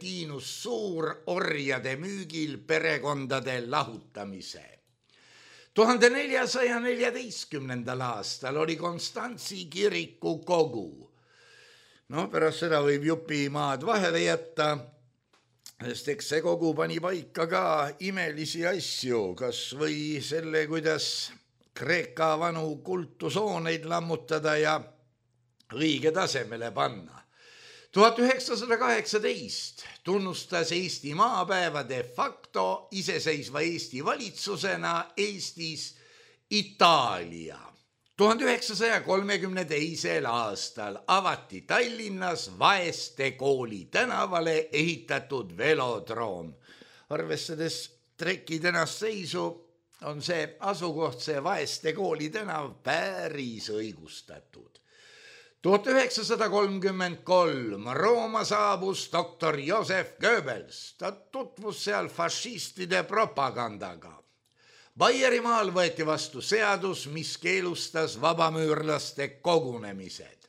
S3: Konstantinus Suur orjade müügil perekondade lahutamise. tuhande neljasaja neljateistkümnendal aastal oli Konstantsi kiriku kogu. No pärast seda võib jupi maad vahele jätta, sest eks see kogu pani paika ka imelisi asju, kas või selle, kuidas Kreeka vanu kultusooneid lammutada ja õige tasemele panna. tuhat üheksasada kaheksateist tunnustas Eesti maapäeva de facto iseseisva Eesti valitsusena Eestis Itaalia. tuhande üheksasaja kolmekümne teisel aastal avati Tallinnas Vaeste kooli tänavale ehitatud velodroom. Arvestades treki tänast seisu on see asukoht, see Vaeste kooli tänav päris õigustatud. tuhat üheksasada kolmkümmend kolm Rooma saabus doktor Josef Goebbels, ta tutvus seal fašistide propagandaga. Baierimaal võeti vastu seadus, mis keelustas vabamüürlaste kogunemised.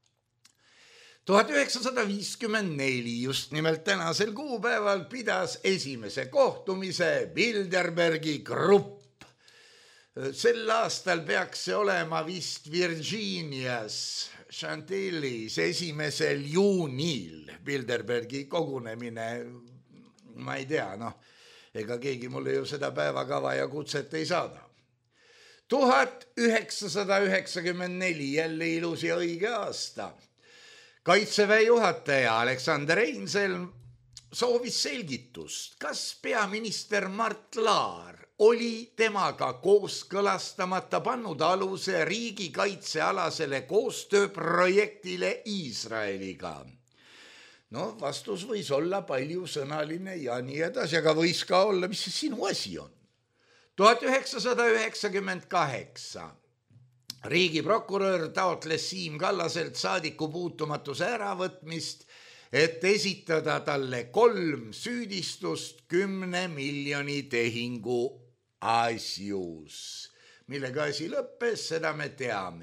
S3: tuhat üheksasada viiskümmend neli just nimelt tänasel kuupäeval pidas esimese kohtumise Bilderbergi grupp. Sel aastal peaks see olema vist Virginias Chantilly's esimesel juunil Bilderbergi kogunemine. Ma ei tea, noh, ega keegi mulle ju seda päevakava ja kutset ei saada. tuhat üheksasada üheksakümmend neli, jälle ilus ja õige aasta. Kaitseväe juhataja Alexander Einselm soovis selgitust, kas peaminister Mart Laar oli temaga kooskõlastamata pannud aluse riigikaitsealasele koostööprojektile Iisraeliga. No vastus võis olla paljusõnaline ja nii edasi, aga võis ka olla, mis see sinu asi on. tuhat üheksasada üheksakümmend kaheksa riigiprokurör taotles Siim Kallaselt saadiku puutumatuse äravõtmist, et esitada talle kolm süüdistust kümne miljoni tehingu asjus. Millega asi lõppes, seda me teame.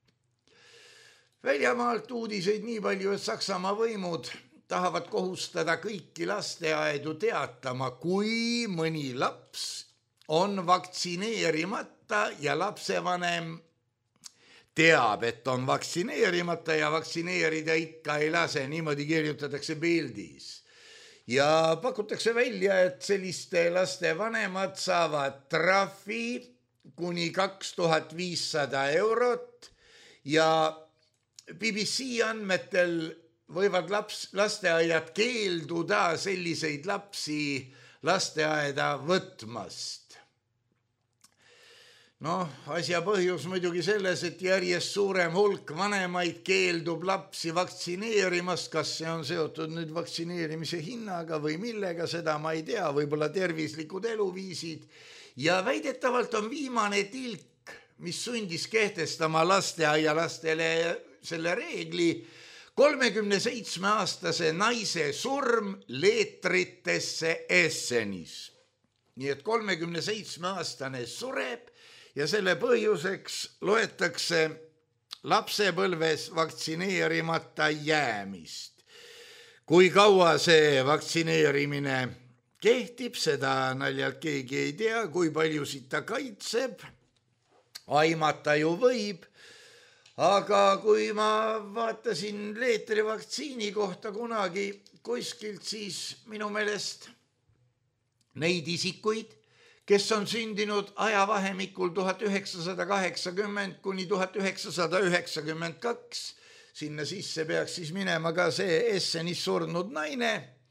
S3: Väljamaalt uudiseid nii palju, et Saksamaa võimud tahavad kohustada kõiki lasteaedu teatama, kui mõni laps on vaktsineerimata ja lapsevanem teab, et on vaktsineerimata ja vaktsineerida ikka ei lase, niimoodi kirjutatakse pildis. Ja pakutakse välja, et selliste laste vanemad saavad trahvi kuni kaks tuhat viissada eurot ja B B C andmetel võivad laps, lasteaiad keelduda selliseid lapsi lasteaeda võtmast. Noh, asja põhjus muidugi selles, et järjest suurem hulk vanemaid keeldub lapsi vaktsineerimast, kas see on seotud nüüd vaktsineerimise hinnaga või millega, seda ma ei tea, võib-olla tervislikud eluviisid. Ja väidetavalt on viimane tilk, mis sundis kehtestama lasteaialastele selle reegli, kolmekümne seitsme aastase naise surm leetritesse Essenis. Nii et kolmekümne seitsme aastane sureb, ja selle põhjuseks loetakse lapsepõlves vaktsineerimata jäämist. Kui kaua see vaktsineerimine kehtib, seda naljalt keegi ei tea, kui paljusid ta kaitseb, aimata ju võib, aga kui ma vaatasin leetrivaktsiini kohta kunagi kuskilt, siis minu meelest neid isikuid, kes on sündinud ajavahemikul tuhat üheksasada kaheksakümmend kuni tuhat üheksasada üheksakümmend kaks. Sinna sisse peaks siis minema ka see Essenis surnud naine.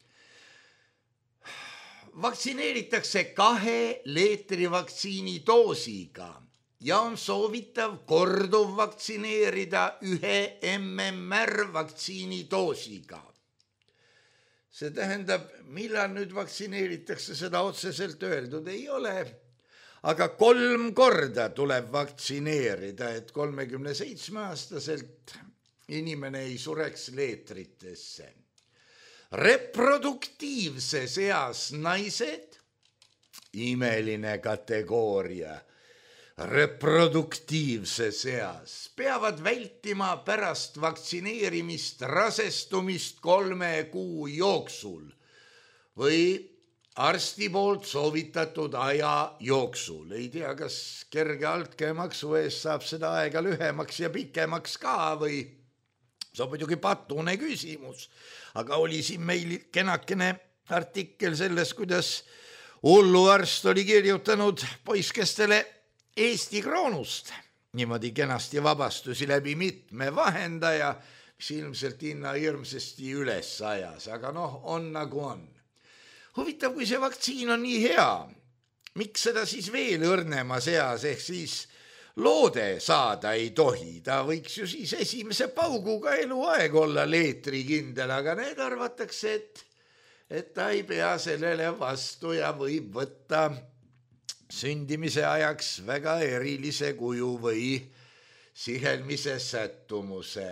S3: Vaktsineeritakse kahe leetrivaktsiini doosiga ja on soovitav korduv vaktsineerida ühe M M R vaktsiini doosiga. See tähendab, millal nüüd vaktsineeritakse, seda otseselt öeldud ei ole, aga kolm korda tuleb vaktsineerida, et kolmekümne seitsme aastaselt inimene ei sureks leetritesse. Reproduktiivses eas naised, imeline kategooria, reproduktiivses eas peavad vältima pärast vaktsineerimist rasestumist kolme kuu jooksul või arsti poolt soovitatud aja jooksul. Ei tea, kas kerge altkäemaksu eest saab seda aega lühemaks ja pikemaks ka või see on muidugi patune küsimus, aga oli siin meil kenakene artikkel selles, kuidas hulluarst oli kirjutanud poiskestele Eesti kroonust. Niimoodi kenasti vabastusi läbi mitme vahendaja, mis ilmselt hinna hirmsasti üles ajas, aga noh, on nagu on. Huvitav, kui see vaktsiin on nii hea, miks seda siis veel õrnema seas, ehk siis loode saada ei tohi, ta võiks ju siis esimese pauguga eluaeg olla leetrikindel, aga need arvatakse, et, et ta ei pea sellele vastu ja võib võtta sündimise ajaks väga erilise kuju või sihelmise sättumuse.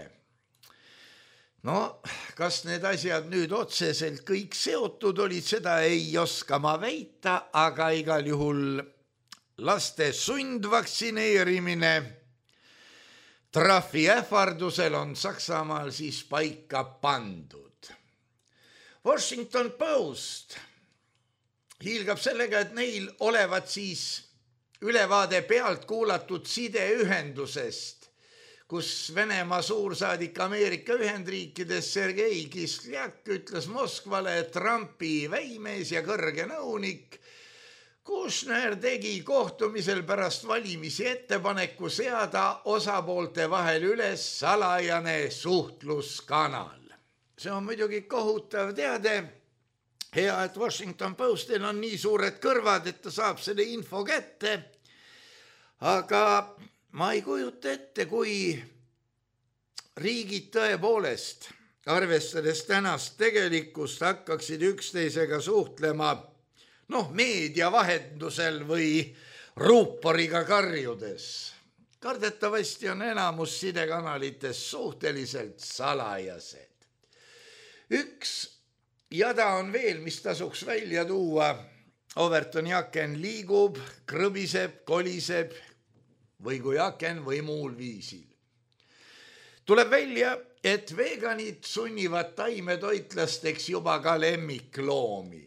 S3: No, kas need asjad nüüd otseselt kõik seotud olid, seda ei oska ma väita, aga igal juhul laste sundvaktsineerimine trahvi ähvardusel on Saksamaal siis paika pandud. Washington Post hiilgab sellega, et neil olevat siis ülevaade pealt kuulatud sideühendusest, kus Venemaa suursaadik Ameerika Ühendriikides Sergei Kisljak ütles Moskvale, et Trumpi väimees ja kõrge nõunik Kushner tegi kohtumisel pärast valimisi ettepaneku seada osapoolte vahel üles salajane suhtluskanal. See on muidugi kohutav teade. Hea, et Washington Postil on nii suured kõrvad, et ta saab selle info kätte. Aga ma ei kujuta ette, kui riigid tõepoolest, arvestades tänast tegelikkust, hakkaksid üksteisega suhtlema noh, meedia vahendusel või ruuporiga karjudes. Kardetavasti on enamus sidekanalites suhteliselt salajased. Üks jada on veel, mis tasuks välja tuua. Overtoni aken liigub, krõbiseb, koliseb või kui aken või muul viisil. Tuleb välja, et veganid sunnivad taimetoitlasteks juba ka lemmikloomi.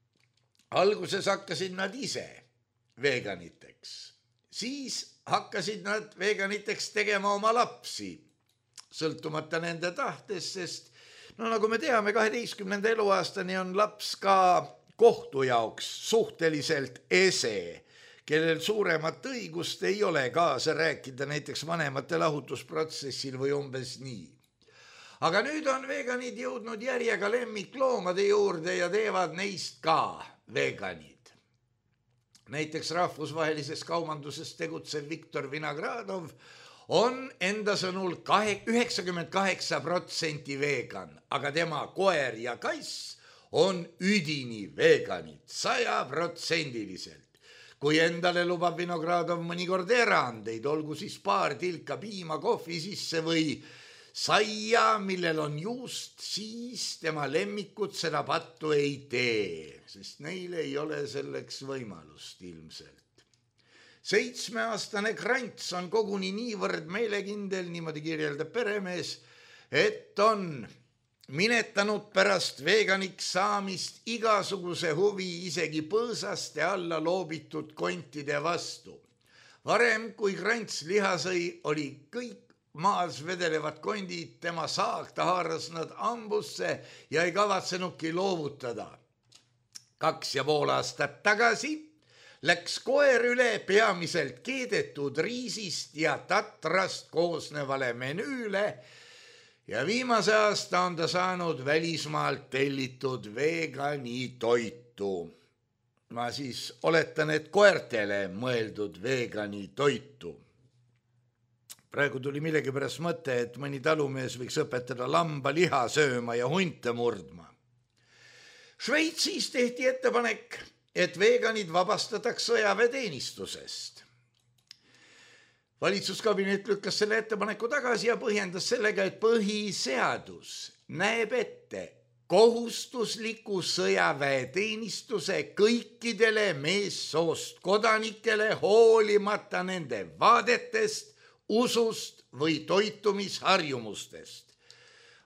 S3: Alguses hakkasid nad ise veganiteks. Siis hakkasid nad veganiteks tegema oma lapsi, sõltumata nende tahtest, sest no nagu me teame, kaheteistkümnenda eluaastani on laps ka kohtu jaoks suhteliselt ese, kellel suuremat õigust ei ole kaasa rääkida näiteks vanemate lahutusprotsessil või umbes nii. Aga nüüd on veganid jõudnud järjega lemmikloomade juurde ja teevad neist ka veganid. Näiteks rahvusvahelises kaubanduses tegutsev Viktor Vinogradov on enda sõnul üheksakümmend kaheksa protsenti vegan, aga tema koer ja kass on üdini veganid, sajaprotsendiliselt. Kui endale lubab Vinogradov mõnikord erandeid, olgu siis paar tilka piima kohvi sisse või saia, millel on juust, siis tema lemmikud seda pattu ei tee, sest neil ei ole selleks võimalust ilmselt. Seitsmeaastane Krants on koguni niivõrd meelekindel, niimoodi kirjeldab peremees, et on minetanud pärast veganiks saamist igasuguse huvi isegi põõsaste alla loobitud kontide vastu. Varem, kui Krants liha sõi, oli kõik maas vedelevad kondid, tema saag, ta haaras nad ambusse ja ei kavatsenudki loovutada. Kaks ja pool aastat tagasi läks koer üle peamiselt keedetud riisist ja tatrast koosnevale menüüle ja viimase aasta on ta saanud välismaalt tellitud vegani toitu. Ma siis oletan, et koertele mõeldud vegani toitu. Praegu tuli millegipärast mõte, et mõni talumees võiks õpetada lamba liha sööma ja hunte murdma. Šveitsis tehti ettepanek, et veganid vabastataks sõjaväeteenistusest. Valitsuskabinet lükkas selle ettepaneku tagasi ja põhjendas sellega, et põhiseadus näeb ette kohustusliku sõjaväeteenistuse kõikidele meessoost kodanikele hoolimata nende vaadetest, usust või toitumisharjumustest.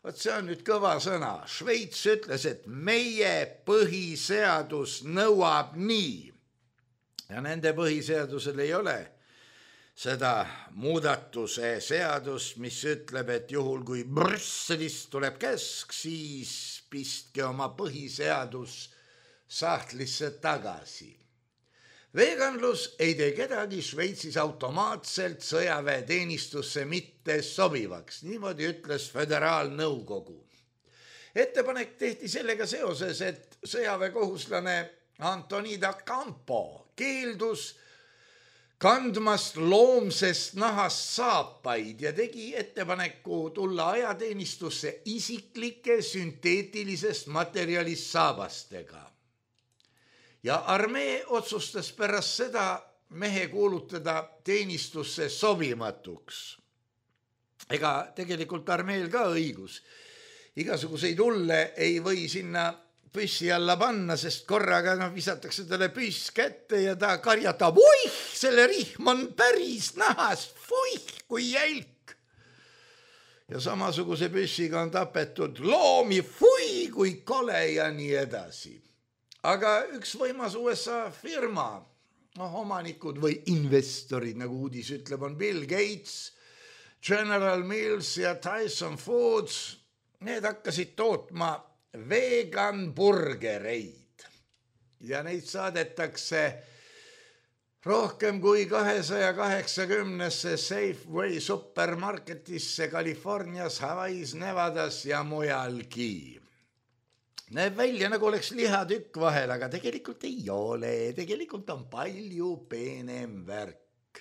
S3: Vot see on nüüd kõva sõna. Šveits ütles, et meie põhiseadus nõuab nii. Ja nende põhiseadusel ei ole seda muudatuse seadust, mis ütleb, et juhul kui Brüsselist tuleb käsk, siis pistke oma põhiseadus sahtlisse tagasi. Veganlus ei tee kedagi Šveitsis automaatselt sõjaväeteenistusse mitte sobivaks, niimoodi ütles föderaalnõukogu. Ettepanek tehti sellega seoses, et sõjaväekohuslane Antonida Campo keeldus kandmast loomsest nahast saapaid ja tegi ettepaneku tulla ajateenistusse isiklike sünteetilisest materjalist saabastega. Ja armee otsustas pärast seda mehe kuulutada teenistusse sobimatuks. Ega tegelikult armeel ka õigus. Igasuguseid hulle ei või sinna püssi alla panna, sest korraga no, visatakse talle püss kätte ja ta karjatab, oih, selle rihm on päris nahas, fuih, kui jälk. Ja samasuguse püssiga on tapetud loomi, fui, kui kole ja nii edasi. Aga üks võimas U S A firma, no, omanikud või investorid, nagu uudis ütleb, on Bill Gates, General Mills ja Tyson Foods, need hakkasid tootma vegan burgereid ja neid saadetakse rohkem kui kahesaja kaheksakümnesse Safeway supermarketisse Californias, Hawaiis, Nevadas ja mujalgi. Näeb välja nagu oleks lihatükk vahel, aga tegelikult ei ole, tegelikult on palju peenem värk.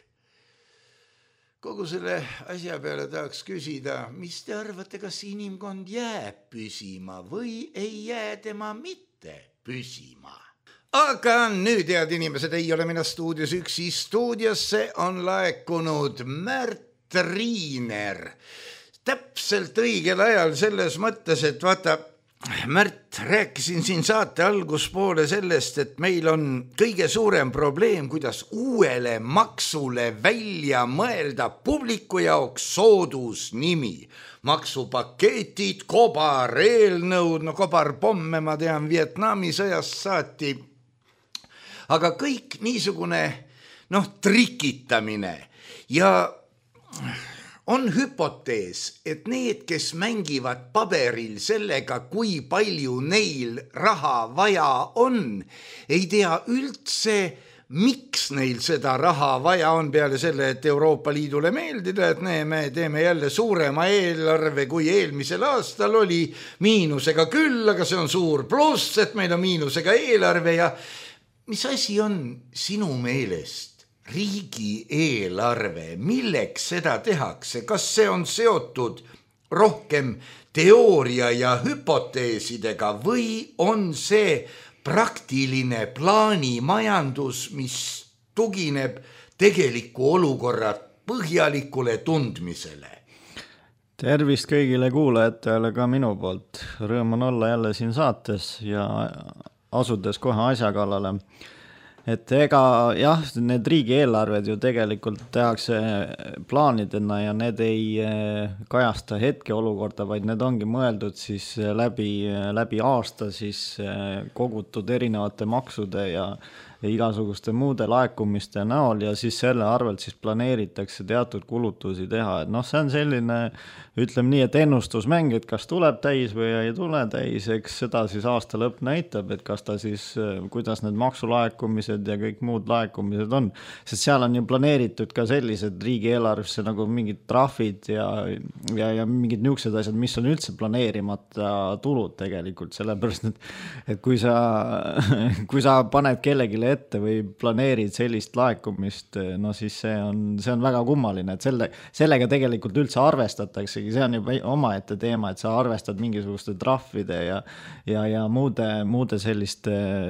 S3: Kogu selle asja peale tahaks küsida, mis te arvate, kas inimkond jääb püsima või ei jää tema mitte püsima? Aga nüüd, head inimesed, ei ole mina stuudios üksi. Stuudiosse on laekunud Märt Riiner. Täpselt õigel ajal selles mõttes, et vaata, Märt, rääkisin siin saate alguspoole sellest, et meil on kõige suurem probleem, kuidas uuele maksule välja mõelda publiku jaoks soodus nimi. Maksupaketid, kobareelnõud, no kobarpomme ma tean Vietnami sõjast saati. Aga kõik niisugune, noh, trikitamine ja on hüpotees, et need, kes mängivad paberil sellega, kui palju neil raha vaja on, ei tea üldse, miks neil seda raha vaja on peale selle, et Euroopa Liidule meeldida, et ne, me teeme jälle suurema eelarve, kui eelmisel aastal oli miinusega küll, aga see on suur pluss, et meil on miinusega eelarve ja mis asi on sinu meelest riigi eelarve, milleks seda tehakse, kas see on seotud rohkem teooria ja hüpoteesidega või on see praktiline plaanimajandus, mis tugineb tegeliku olukorra põhjalikule tundmisele?
S4: Tervist kõigile kuulajatele ka minu poolt. Rõõm on olla jälle siin saates ja asudes kohe asja kallale. Et ega jah, need riigieelarved ju tegelikult tehakse plaanidena ja need ei kajasta hetkeolukorda, vaid need ongi mõeldud siis läbi, läbi aasta siis kogutud erinevate maksude ja igasuguste muude laekumiste näol ja siis selle arvelt siis planeeritakse teatud kulutusi teha. Et noh, see on selline, ütleme nii, et ennustusmäng, et kas tuleb täis või ei tule täis, eks seda siis aasta lõpp näitab, et kas ta siis, kuidas need maksulaekumised ja kõik muud laekumised on. Sest seal on ju planeeritud ka sellised riigieelarvesse nagu mingid trahvid ja, ja, ja mingid niisugused asjad, mis on üldse planeerimata tulud tegelikult, sellepärast, et, et kui sa, kui sa paned kellegile ette või planeerid sellist laekumist, no siis see on, see on väga kummaline, et selle, sellega tegelikult üldse arvestataksegi, see on juba omaette teema, et sa arvestad mingisuguste trahvide ja, ja, ja muude, muude selliste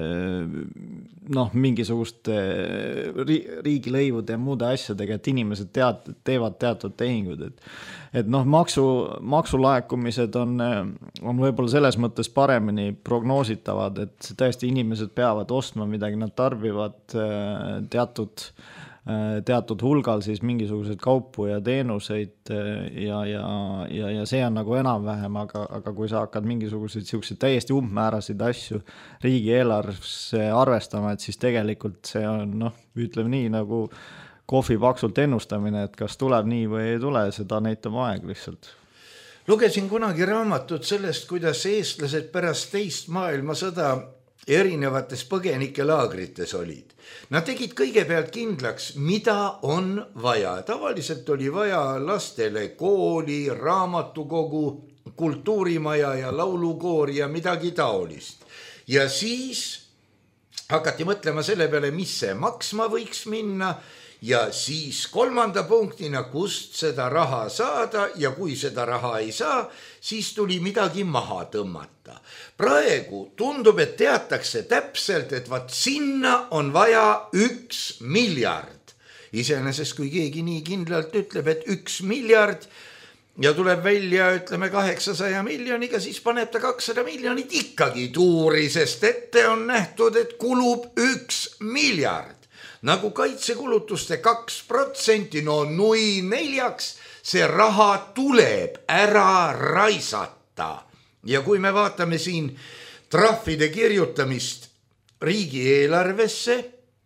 S4: noh, mingisuguste riigilõivude ja muude asjadega, et inimesed tead, teevad teatud tehingud, et, et noh, maksu, maksulaekumised on, on võib-olla selles mõttes paremini prognoositavad, et tõesti inimesed peavad ostma midagi, nad tarbivad teatud teatud hulgal siis mingisuguseid kaupu ja teenuseid ja, ja, ja, ja see on nagu enam-vähem, aga, aga kui sa hakkad mingisuguseid siukseid täiesti umbmäärasid asju riigieelarvesse arvestama, et siis tegelikult see on, noh, ütleme nii nagu kohvi paksult ennustamine, et kas tuleb nii või ei tule, seda näitab aeg lihtsalt.
S3: Lugesin kunagi raamatut sellest, kuidas eestlased pärast teist maailmasõda erinevates põgenikelaagrites olid. Nad tegid kõigepealt kindlaks, mida on vaja. Tavaliselt oli vaja lastele kooli, raamatukogu, kultuurimaja ja laulukoor ja midagi taolist. Ja siis hakati mõtlema selle peale, mis see maksma võiks minna ja siis kolmanda punktina, kust seda raha saada ja kui seda raha ei saa, siis tuli midagi maha tõmmata. Praegu tundub, et teatakse täpselt, et vaat sinna on vaja üks miljard. Iseenesest, kui keegi nii kindlalt ütleb, et üks miljard ja tuleb välja, ütleme, kaheksasaja miljoniga, siis paneb ta kakssada miljonit ikkagi tuuri, sest ette on nähtud, et kulub üks miljard. Nagu kaitsekulutuste kaks protsenti, no nui neljaks, see raha tuleb ära raisata. Ja kui me vaatame siin trahvide kirjutamist riigieelarvesse,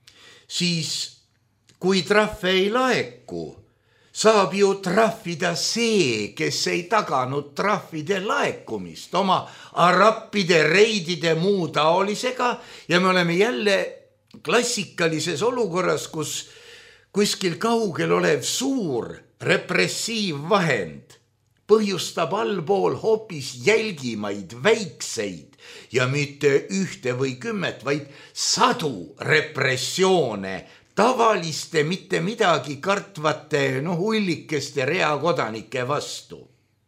S3: siis kui trahve ei laeku, saab ju trahvida see, kes ei taganud trahvide laekumist oma arappide, reidide muu taolisega ja me oleme jälle klassikalises olukorras, kus kuskil kaugel olev suur repressiivvahend põhjustab allpool hoopis jälgimaid väikseid ja mitte ühte või kümmet, vaid sadu repressioone tavaliste mitte midagi kartvate no, hullikeste reakodanike vastu.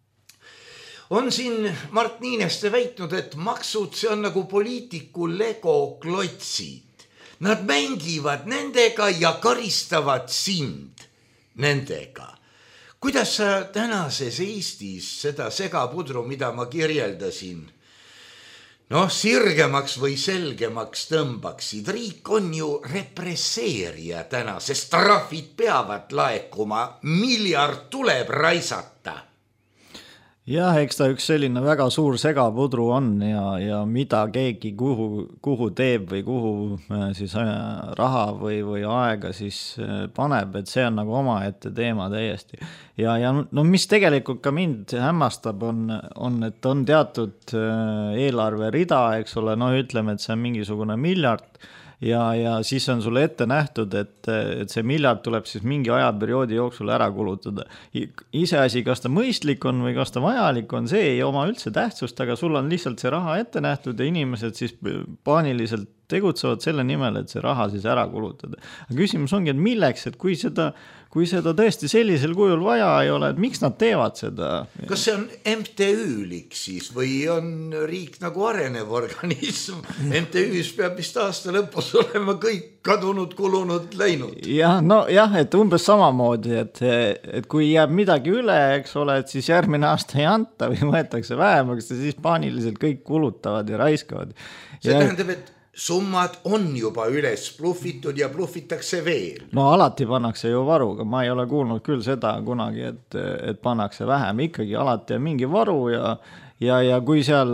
S3: On siin Mart Niineste väitnud, et maksud, see on nagu poliitiku Lego klotsid. Nad mängivad nendega ja karistavad sind nendega. Kuidas sa tänases Eestis seda segapudru, mida ma kirjeldasin, noh, sirgemaks või selgemaks tõmbaksid? Riik on ju represseerija täna, sest trahvid peavad laekuma, miljard tuleb raisata.
S4: Jah, eks ta üks selline väga suur segapudru on ja, ja mida keegi kuhu, kuhu teeb või kuhu siis raha või, või aega siis paneb, et see on nagu omaette teema täiesti. Ja, ja no mis tegelikult ka mind hämmastab on, on, et on teatud eelarve rida, eks ole, no ütleme, et see on mingisugune miljard ja, ja siis on sulle ette nähtud, et, et see miljard tuleb siis mingi ajaperioodi jooksul ära kulutada. Iseasi, kas ta mõistlik on või kas ta vajalik on, see ei oma üldse tähtsust, aga sul on lihtsalt see raha ette nähtud ja inimesed siis paaniliselt tegutsevad selle nimel, et see raha siis ära kulutada. Aga küsimus ongi, et milleks, et kui seda, kui seda tõesti sellisel kujul vaja ei ole, et miks nad teevad seda?
S3: Kas see on M T Ü-lik siis või on riik nagu arenev organism? M T Ü-s peab vist aasta lõpus olema kõik kadunud, kulunud, läinud.
S4: Jah, no jah, et umbes samamoodi, et, et kui jääb midagi üle, eks ole, et siis järgmine aasta ei anta või võetakse vähemaks ja siis paaniliselt kõik kulutavad ja raiskavad.
S3: See ja... tähendab, et summad on juba üles pluffitud ja pluffitakse veel.
S4: No alati pannakse ju varuga, ma ei ole kuulnud küll seda kunagi, et, et pannakse vähem, ikkagi alati on mingi varu ja, ja, ja kui seal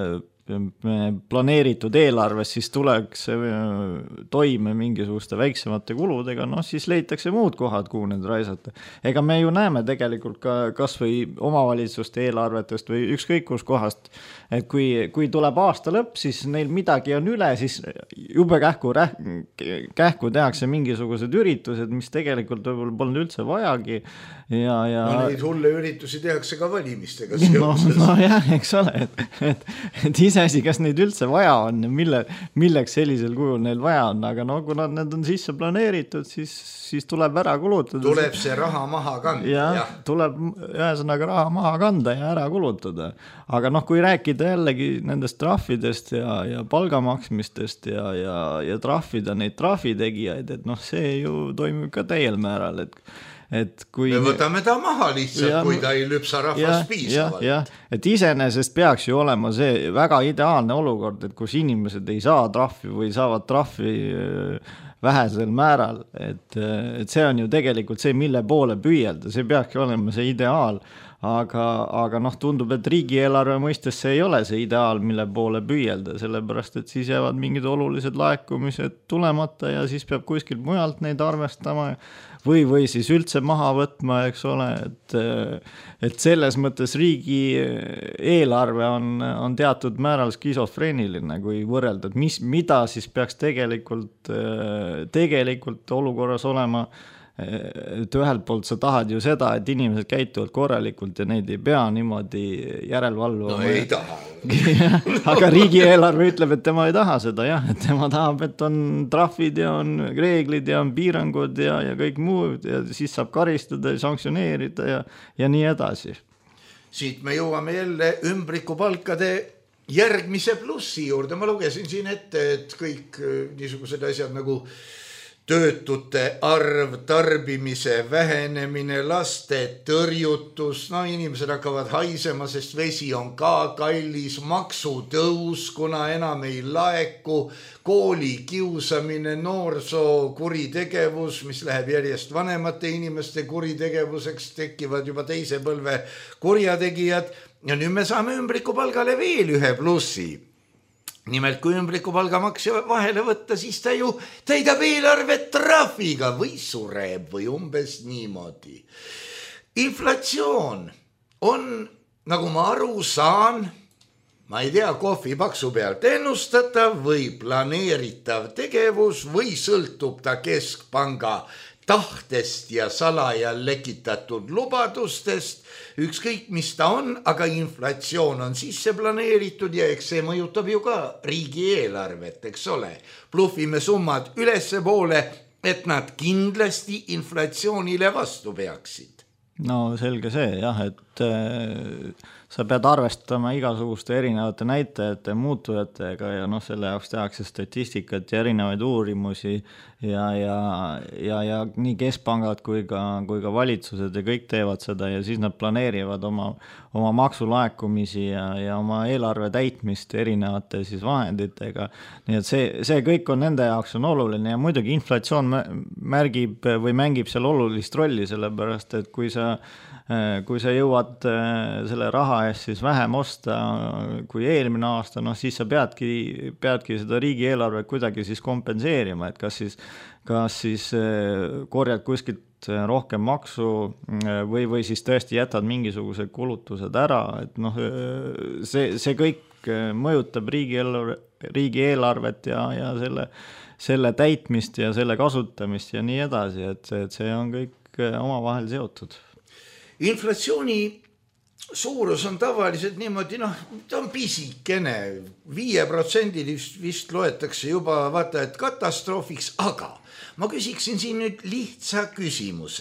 S4: planeeritud eelarves siis tuleks toime mingisuguste väiksemate kuludega, noh siis leitakse muud kohad, kuhu need raisata. Ega me ju näeme tegelikult ka kas või omavalitsuste eelarvetest või ükskõik kus kohast, et kui, kui tuleb aasta lõpp, siis neil midagi on üle, siis jube kähku, kähku tehakse mingisugused üritused, mis tegelikult võib-olla polnud üldse vajagi. Ja, ja...
S3: No neid hulle üritusi tehakse ka valimistega.
S4: No, no jah, eks ole, et, et, et ise asi, kas neid üldse vaja on ja mille, milleks sellisel kujul neil vaja on, aga no kui nad need on sisse planeeritud, siis, siis tuleb ära kulutada.
S3: Tuleb see raha maha kanda.
S4: Ja, ja. Tuleb ühesõnaga raha maha kanda ja ära kulutada. Aga noh, kui rääkida jällegi nendest trahvidest ja, ja palgamaksmistest ja, ja, ja trahvida neid trahvitegijaid, et noh, see ju toimib ka täiel määral, et Et kui
S3: me võtame ta maha lihtsalt, ja, kui ta ei lüpsa rahvast piisavalt.
S4: Ja, ja. Et iseenesest peaks ju olema see väga ideaalne olukord, et kus inimesed ei saa trahvi või saavad trahvi vähesel määral, et, et see on ju tegelikult see, mille poole püüelda, see peabki olema see ideaal, aga, aga noh, tundub, et riigieelarve mõistes see ei ole see ideaal, mille poole püüelda, sellepärast, et siis jäävad mingid olulised laekumised tulemata ja siis peab kuskilt mujalt neid arvestama või, või siis üldse maha võtma, eks ole, et, et selles mõttes riigi eelarve on, on teatud määral skisofreeniline, kui võrrelda, et mis, mida siis peaks tegelikult, tegelikult olukorras olema, et ühelt poolt sa tahad ju seda, et inimesed käituvad korralikult ja neid ei pea niimoodi järelevalvama.
S3: No ei taha.
S4: Aga riigieelarve ütleb, et tema ei taha seda, jah, et tema tahab, et on trahvid ja on reeglid ja on piirangud ja, ja kõik muud ja siis saab karistada ja sanktsioneerida ja, ja nii edasi.
S3: Siit me jõuame jälle ümbrikupalkade järgmise plussi juurde. Ma lugesin siin ette, et kõik niisugused asjad nagu töötute arv, tarbimise vähenemine, laste tõrjutus, no inimesed hakkavad haisema, sest vesi on ka kallis, maksutõus, kuna enam ei laeku, kooli kiusamine, noorsoo kuritegevus, mis läheb järjest vanemate inimeste kuritegevuseks, tekivad juba teise põlve kurjategijad ja nüüd me saame ümbrikupalgale veel ühe plussi. Nimelt, kui ümbrikupalgamaks vahele võtta, siis ta ju täidab eelarvet trahviga või sureb või umbes niimoodi. Inflatsioon on, nagu ma aru saan, ma ei tea, kohvi paksu pealt ennustatav või planeeritav tegevus või sõltub ta keskpanga tahtest ja salaja lekitatud lubadustest, ükskõik mis ta on, aga inflatsioon on sisse planeeritud ja eks see mõjutab ju ka riigieelarvet, eks ole. Bluffime summad ülesse poole, et nad kindlasti inflatsioonile vastu peaksid.
S4: No selge see, jah, et äh, sa pead arvestama igasuguste erinevate näitajate muutujatega ja noh, selle jaoks tehakse statistikat ja erinevaid uurimusi ja, ja, ja, ja nii keskpangad kui ka, kui ka valitsused ja kõik teevad seda ja siis nad planeerivad oma, oma maksulaekumisi ja, ja oma eelarve täitmist erinevate siis vahenditega. Nii et see, see kõik on nende jaoks on oluline ja muidugi inflatsioon märgib või mängib seal olulist rolli, sellepärast et kui sa kui sa jõuad selle raha eest siis vähem osta kui eelmine aasta, noh siis sa peadki, peadki seda riigieelarve kuidagi siis kompenseerima, et kas siis, kas siis korjad kuskilt rohkem maksu või, või siis tõesti jätad mingisugused kulutused ära, et noh, see, see kõik mõjutab riigieelarve, riigieelarvet ja, ja selle, selle täitmist ja selle kasutamist ja nii edasi, et, et see on kõik omavahel seotud.
S3: Inflatsiooni suurus on tavaliselt niimoodi, noh, ta on pisikene, viie protsendilist vist loetakse juba vaata, et katastroofiks, aga ma küsiksin siin nüüd lihtsa küsimuse.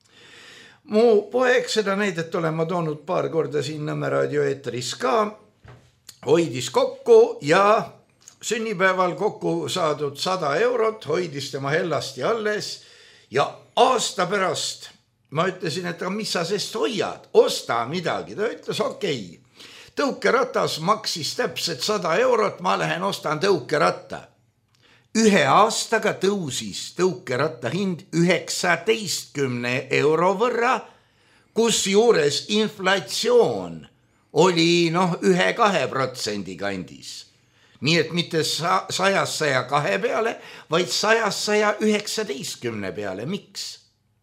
S3: Mu poeg, seda näidet olen ma toonud paar korda siin Nõmme raadio eetris ka, hoidis kokku ja sünnipäeval kokku saadud sada eurot, hoidis tema hellasti alles ja aasta pärast ma ütlesin, et mis sa sest hoiad, osta midagi. Ta ütles, okei, okay. Tõukeratas maksis täpselt sada eurot, ma lähen ostan tõukeratta. Ühe aastaga tõusis tõukeratta hind üheksateistkümne euro võrra, kus juures inflatsioon oli noh, ühe-kahe protsendi kandis. Nii et mitte sajast saja kahe peale, vaid sajast saja üheksateistkümne peale. Miks?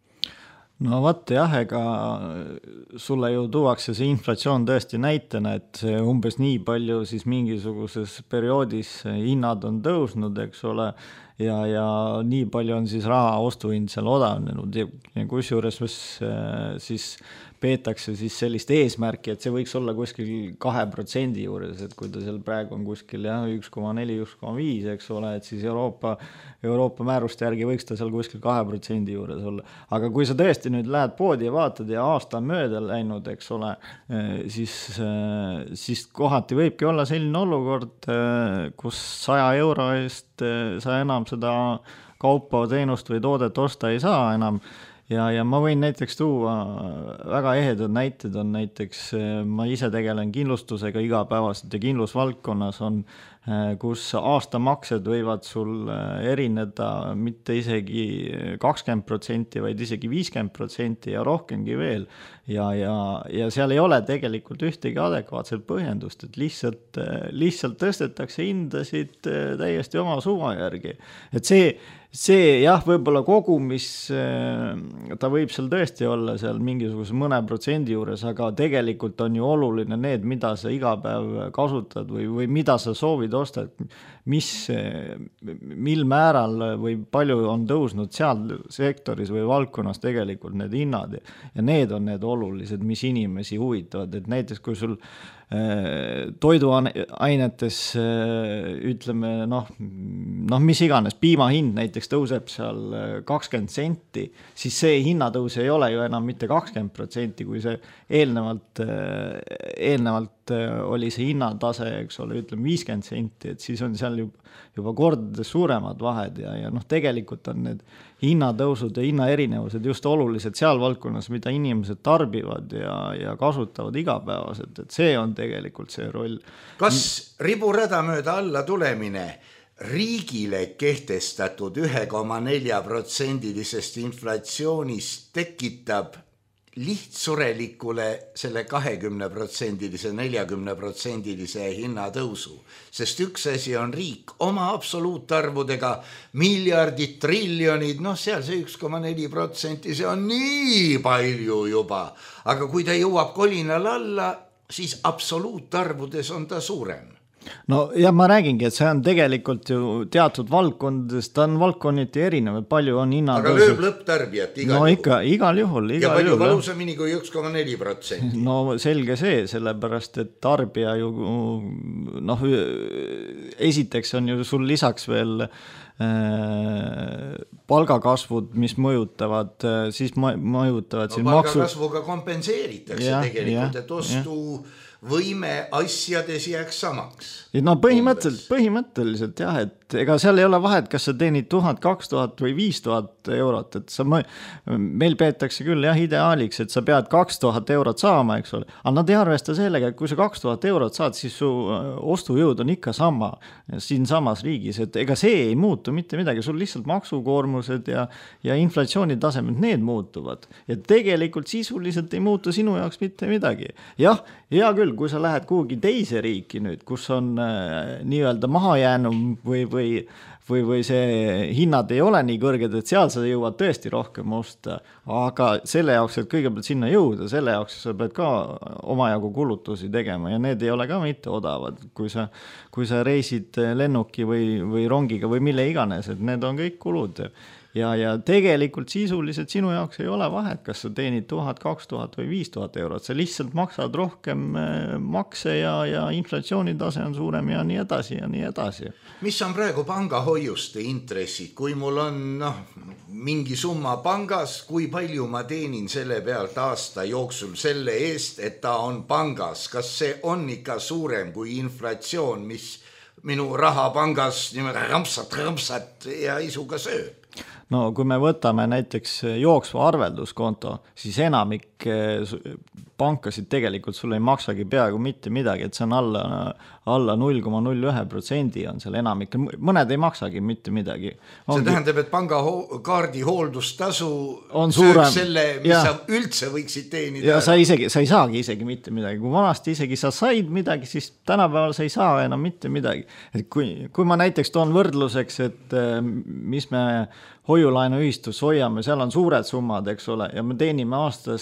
S4: No vaat jah, ega sulle ju tuuakse see inflatsioon tõesti näitena, et umbes nii palju siis mingisuguses perioodis hinnad on tõusnud, eks ole, ja, ja nii palju on siis raha ostuhind seal odavnenud ja kusjuures siis peetakse siis sellist eesmärki, et see võiks olla kuskil kahe protsendi juures, et kui ta seal praegu on kuskil jah, üks koma neli, üks koma viis, eks ole, et siis Euroopa, Euroopa määruste järgi võiks ta seal kuskil kahe protsendi juures olla. Aga kui sa tõesti nüüd lähed poodi ja vaatad ja aasta on mööda läinud, eks ole, siis, siis kohati võibki olla selline olukord, kus saja euro eest sa enam seda kaupa, teenust või toodet osta ei saa enam. Ja, ja ma võin näiteks tuua väga ehedad näited on näiteks, ma ise tegelen kindlustusega igapäevaselt ja kindlusvaldkonnas on kus aastamaksed võivad sul erineda mitte isegi kakskümmend protsenti, vaid isegi viiskümmend protsenti ja rohkemgi veel. Ja, ja, ja seal ei ole tegelikult ühtegi adekvaatset põhjendust, et lihtsalt, lihtsalt tõstetakse hindasid täiesti oma suva järgi. Et see, see jah, võib-olla kogumis, ta võib seal tõesti olla seal mingisuguse mõne protsendi juures, aga tegelikult on ju oluline need, mida sa iga päev kasutad või, või mida sa soovid osta, mis, mil määral või palju on tõusnud seal sektoris või valdkonnas tegelikult need hinnad ja need on need olulised, mis inimesi huvitavad, et näiteks kui sul toiduainetes ütleme, noh, noh, mis iganes, piima hind näiteks tõuseb seal kakskümmend senti, siis see hinnatõus ei ole ju enam mitte kakskümmend protsenti, kui see eelnevalt, eelnevalt oli see hinnatase, eks ole, ütleme viiskümmend senti, et siis on seal juba, juba kordades suuremad vahed ja, ja noh, tegelikult on need hinnatõusud ja hinnaerinevused just olulised seal valdkonnas, mida inimesed tarbivad ja, ja kasutavad igapäevaselt, et see on tegelikult see roll.
S3: Kas riburada mööda alla tulemine riigile kehtestatud üks koma neli protsendilisest inflatsioonist tekitab lihtsurelikule selle kakskümmend protsendilise, nelikümmend protsendilise hinnatõusu, sest üks asi on riik oma absoluutarvudega, miljardid, triljonid, noh seal see üks koma neli protsenti, see on nii palju juba, aga kui ta jõuab kolinal alla, siis absoluutarvudes on ta suurem.
S4: No ja ma räägingi, et see on tegelikult ju teatud valdkondadest, ta on valdkonniti erinev, palju on hinnad.
S3: Aga lööb lõpptarbijat igal
S4: no,
S3: juhul.
S4: Ikka, igal juhul. Igal
S3: ja palju
S4: juhul,
S3: valusamini kui üks koma neli protsenti.
S4: No selge see, sellepärast, et tarbija ju, noh, esiteks on ju sul lisaks veel palgakasvud, mis mõjutavad, siis mõjutavad
S3: no, palgakasvuga maksu... kompenseeritakse ja, tegelikult, ja, et ostu ja. Võime asjades jääks samaks.
S4: No põhimõtteliselt, põhimõtteliselt jah, et ega seal ei ole vahet, kas sa teenid tuhat, kaks tuhat või viis tuhat eurot, et sa, meil peetakse küll jah ideaaliks, et sa pead kaks tuhat eurot saama, eks ole, aga nad ei arvesta sellega, et kui sa kaks tuhat eurot saad, siis su ostujõud on ikka sama siin samas riigis, et ega see ei muutu mitte midagi, sul lihtsalt maksukoormused ja, ja inflatsioonitasemed, need muutuvad ja tegelikult sisuliselt ei muutu sinu jaoks mitte midagi. Jah, hea küll, kui sa lähed kuhugi teise riiki nüüd, kus on äh, nii-öelda mahajäänum või, või, või, või see hinnad ei ole nii kõrged, et seal sa jõuad tõesti rohkem osta, aga selle jaoks, et kõigepealt sinna jõuda, selle jaoks sa pead ka omajagu kulutusi tegema ja need ei ole ka mitte odavad, kui sa, kui sa reisid lennuki või, või rongiga või mille iganes, et need on kõik kulud. Ja, ja tegelikult sisuliselt sinu jaoks ei ole vahet, kas sa teenid tuhat, kaks tuhat või viis tuhat eurot, sa lihtsalt maksad rohkem makse ja, ja inflatsioonitase on suurem ja nii edasi ja nii edasi.
S3: Mis on praegu pangahoiuste intressid, kui mul on noh, mingi summa pangas, kui palju ma teenin selle pealt aasta jooksul selle eest, et ta on pangas, kas see on ikka suurem kui inflatsioon, mis minu raha pangas niimoodi rampsat, rampsat ja isuga sööb?
S4: No kui me võtame näiteks jooksva arvelduskonto, siis enamik pankasid tegelikult sulle ei maksagi peaaegu mitte midagi, et see on alla, alla null koma null üks protsendi on seal enamik, mõned ei maksagi mitte midagi.
S3: Ongi... See tähendab, et pangakaardi hooldustasu
S4: on suurem
S3: selle, mis ja. Sa üldse võiksid teenida.
S4: Ja sa, isegi, sa ei saagi isegi mitte midagi. Kui vanasti isegi sa said midagi, siis tänapäeval sa ei saa enam mitte midagi. Et kui, kui ma näiteks toon võrdluseks, et mis me hoiulainu ühistus hoiame, seal on suured summad, eks ole, ja me teenime aastas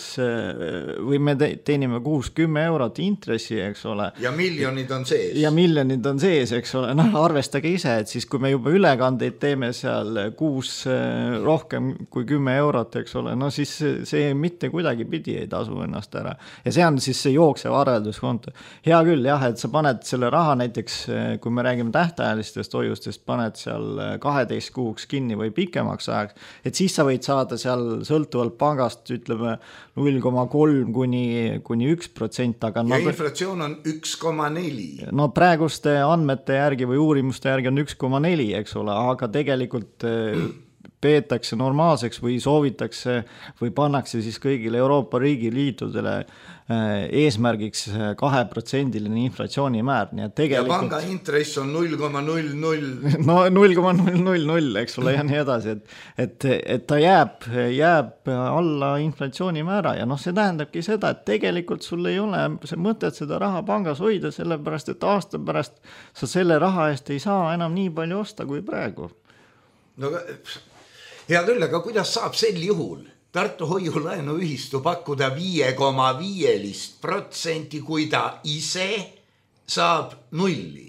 S4: või me teenime kuus kümme eurot intressi, eks ole.
S3: Ja miljonid on sees.
S4: Ja miljonid on sees, eks ole. No, arvestage ise, et siis kui me juba ülekandeid teeme seal kuus rohkem kui kümme eurot, eks ole, no siis see mitte kuidagi pidi ei tasu ennast ära. Ja see on siis see jooksev arvelduskonto. Hea küll, jah, et sa paned selle raha näiteks, kui me räägime tähtajalistest hoiustest, paned seal kaheteist kuuks kinni või pikemaks ajaks, et siis sa võid saada seal sõltuvalt pangast, ütleme null koma kolm kuni, kuni üks protsent. Aga
S3: ja no, inflatsioon on üks koma neli.
S4: No praeguste andmete järgi või uurimuste järgi on üks koma neli, eks ole, aga tegelikult peetakse normaalseks või soovitakse või pannakse siis kõigile Euroopa riigiliitudele eesmärgiks kahe protsendiline inflatsioonimäär. Nii et tegelikult...
S3: Ja panga intress on null koma null null.
S4: No null koma null null null, eks ole, ja nii edasi, et, et, et ta jääb, jääb alla inflatsioonimäära ja noh, see tähendabki seda, et tegelikult sul ei ole see mõtet seda raha pangas hoida, sellepärast, et aasta pärast sa selle raha eest ei saa enam nii palju osta kui praegu.
S3: No hea küll, aga kuidas saab sel juhul Tartu hoiulaenuühistu pakkuda viie koma viis protsenti, kui ta ise saab nulli?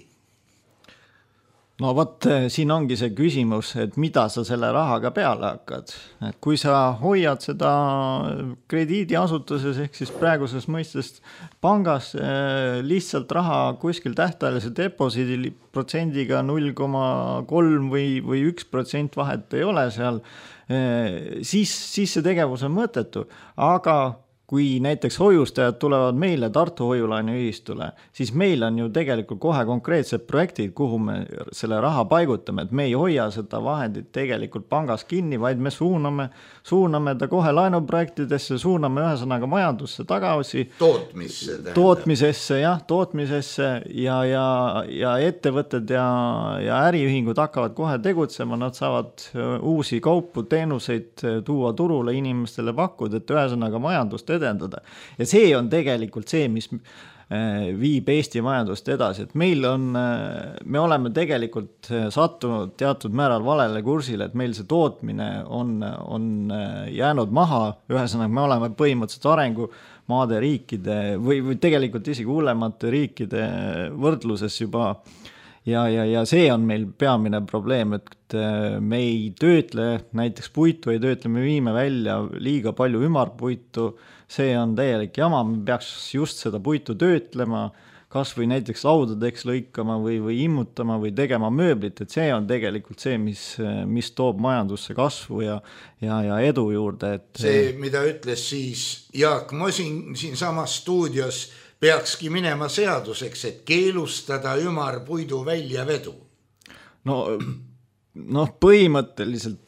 S4: No vot, siin ongi see küsimus, et mida sa selle rahaga peale hakkad. Et kui sa hoiad seda krediidiasutuses ehk siis praeguses mõistest pangas lihtsalt raha kuskil tähtajalise deposiidi protsendiga null koma kolm või, või üks protsent vahet ei ole seal, siis, siis see tegevus on mõttetu. Aga kui näiteks hoiustajad tulevad meile Tartu hoiulaenuühistule, siis meil on ju tegelikult kohe konkreetsed projektid, kuhu me selle raha paigutame, et me ei hoia seda vahendit tegelikult pangas kinni, vaid me suuname, suuname ta kohe laenuprojektidesse, suuname ühesõnaga majandusse tagasi.
S3: Tootmisse.
S4: Tootmisesse, jah, tootmisesse ja, ja, ja ettevõtted ja, ja äriühingud hakkavad kohe tegutsema, nad saavad uusi kaupu, teenuseid tuua turule inimestele pakkuda, et ühesõnaga majandust edendada. Ja see on tegelikult see, mis viib Eesti majandust edasi, et meil on, me oleme tegelikult sattunud teatud määral valele kursile, et meil see tootmine on, on jäänud maha, ühesõnaga me oleme põhimõtteliselt arengumaade riikide või, või tegelikult isegi hullemate riikide võrdluses juba ja, ja, ja see on meil peamine probleem, et me ei töötle, näiteks puitu ei töötle, me viime välja liiga palju ümarpuitu, see on täielik jama, me peaks just seda puitu töötlema, kas või näiteks laudadeks lõikama või, või immutama või tegema mööblit, et see on tegelikult see, mis, mis toob majandusse kasvu ja, ja, ja edu juurde. Et...
S3: See, mida ütles siis Jaak Mosin siin samas stuudios, peakski minema seaduseks, et keelustada ümarpuidu väljavedu.
S4: No, no põhimõtteliselt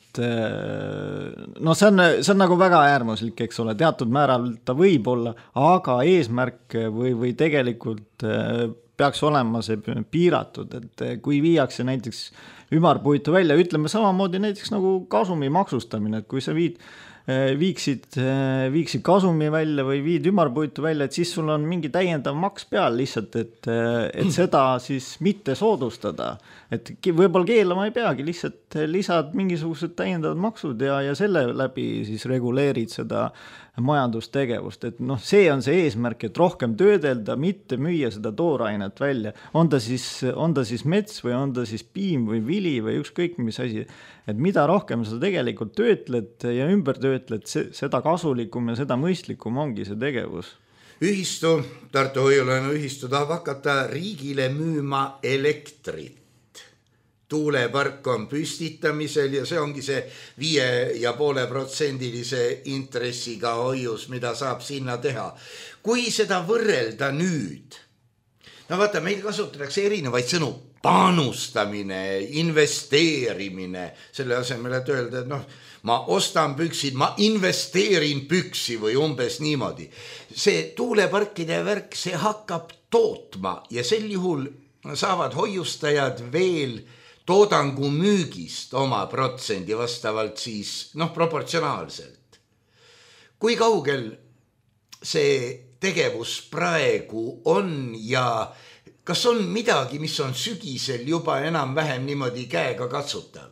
S4: no see on, see on nagu väga äärmuslik, eks ole, teatud määral ta võib olla, aga eesmärk või, või tegelikult peaks olema see piiratud, et kui viiakse näiteks ümarpuitu välja, ütleme samamoodi näiteks nagu kasumi maksustamine, et kui sa viid viiksid, viiksid kasumi välja või viid ümarpuitu välja, et siis sul on mingi täiendav maks peal lihtsalt, et, et seda siis mitte soodustada. Et võib-olla keelama ei peagi, lihtsalt lisad mingisugused täiendavad maksud ja, ja selle läbi siis reguleerid seda majandustegevust. Et noh, see on see eesmärk, et rohkem töödelda, mitte müüa seda toorainet välja. On ta siis, on ta siis mets või on ta siis piim või vili või ükskõik mis asi. Et mida rohkem sa tegelikult töötled ja ümber töötled, seda kasulikum ja seda mõistlikum ongi see tegevus.
S3: Ühistu, Tartu hoiulaenuühistu tahab hakata riigile müüma elektrit. Tuulepark on püstitamisel ja see ongi see viie ja poole protsendilise intressiga hoius, mida saab sinna teha. Kui seda võrrelda nüüd, no vaata, meil kasutatakse erinevaid sõnu, panustamine, investeerimine, selle asemel, et öelda, et noh, ma ostan püksid, ma investeerin püksi või umbes niimoodi. See tuuleparkide värk, see hakkab tootma ja sel juhul saavad hoiustajad veel toodangu müügist oma protsendi vastavalt siis, noh, proportsionaalselt. Kui kaugel see tegevus praegu on ja kas on midagi, mis on sügisel juba enam vähem niimoodi käega katsutav?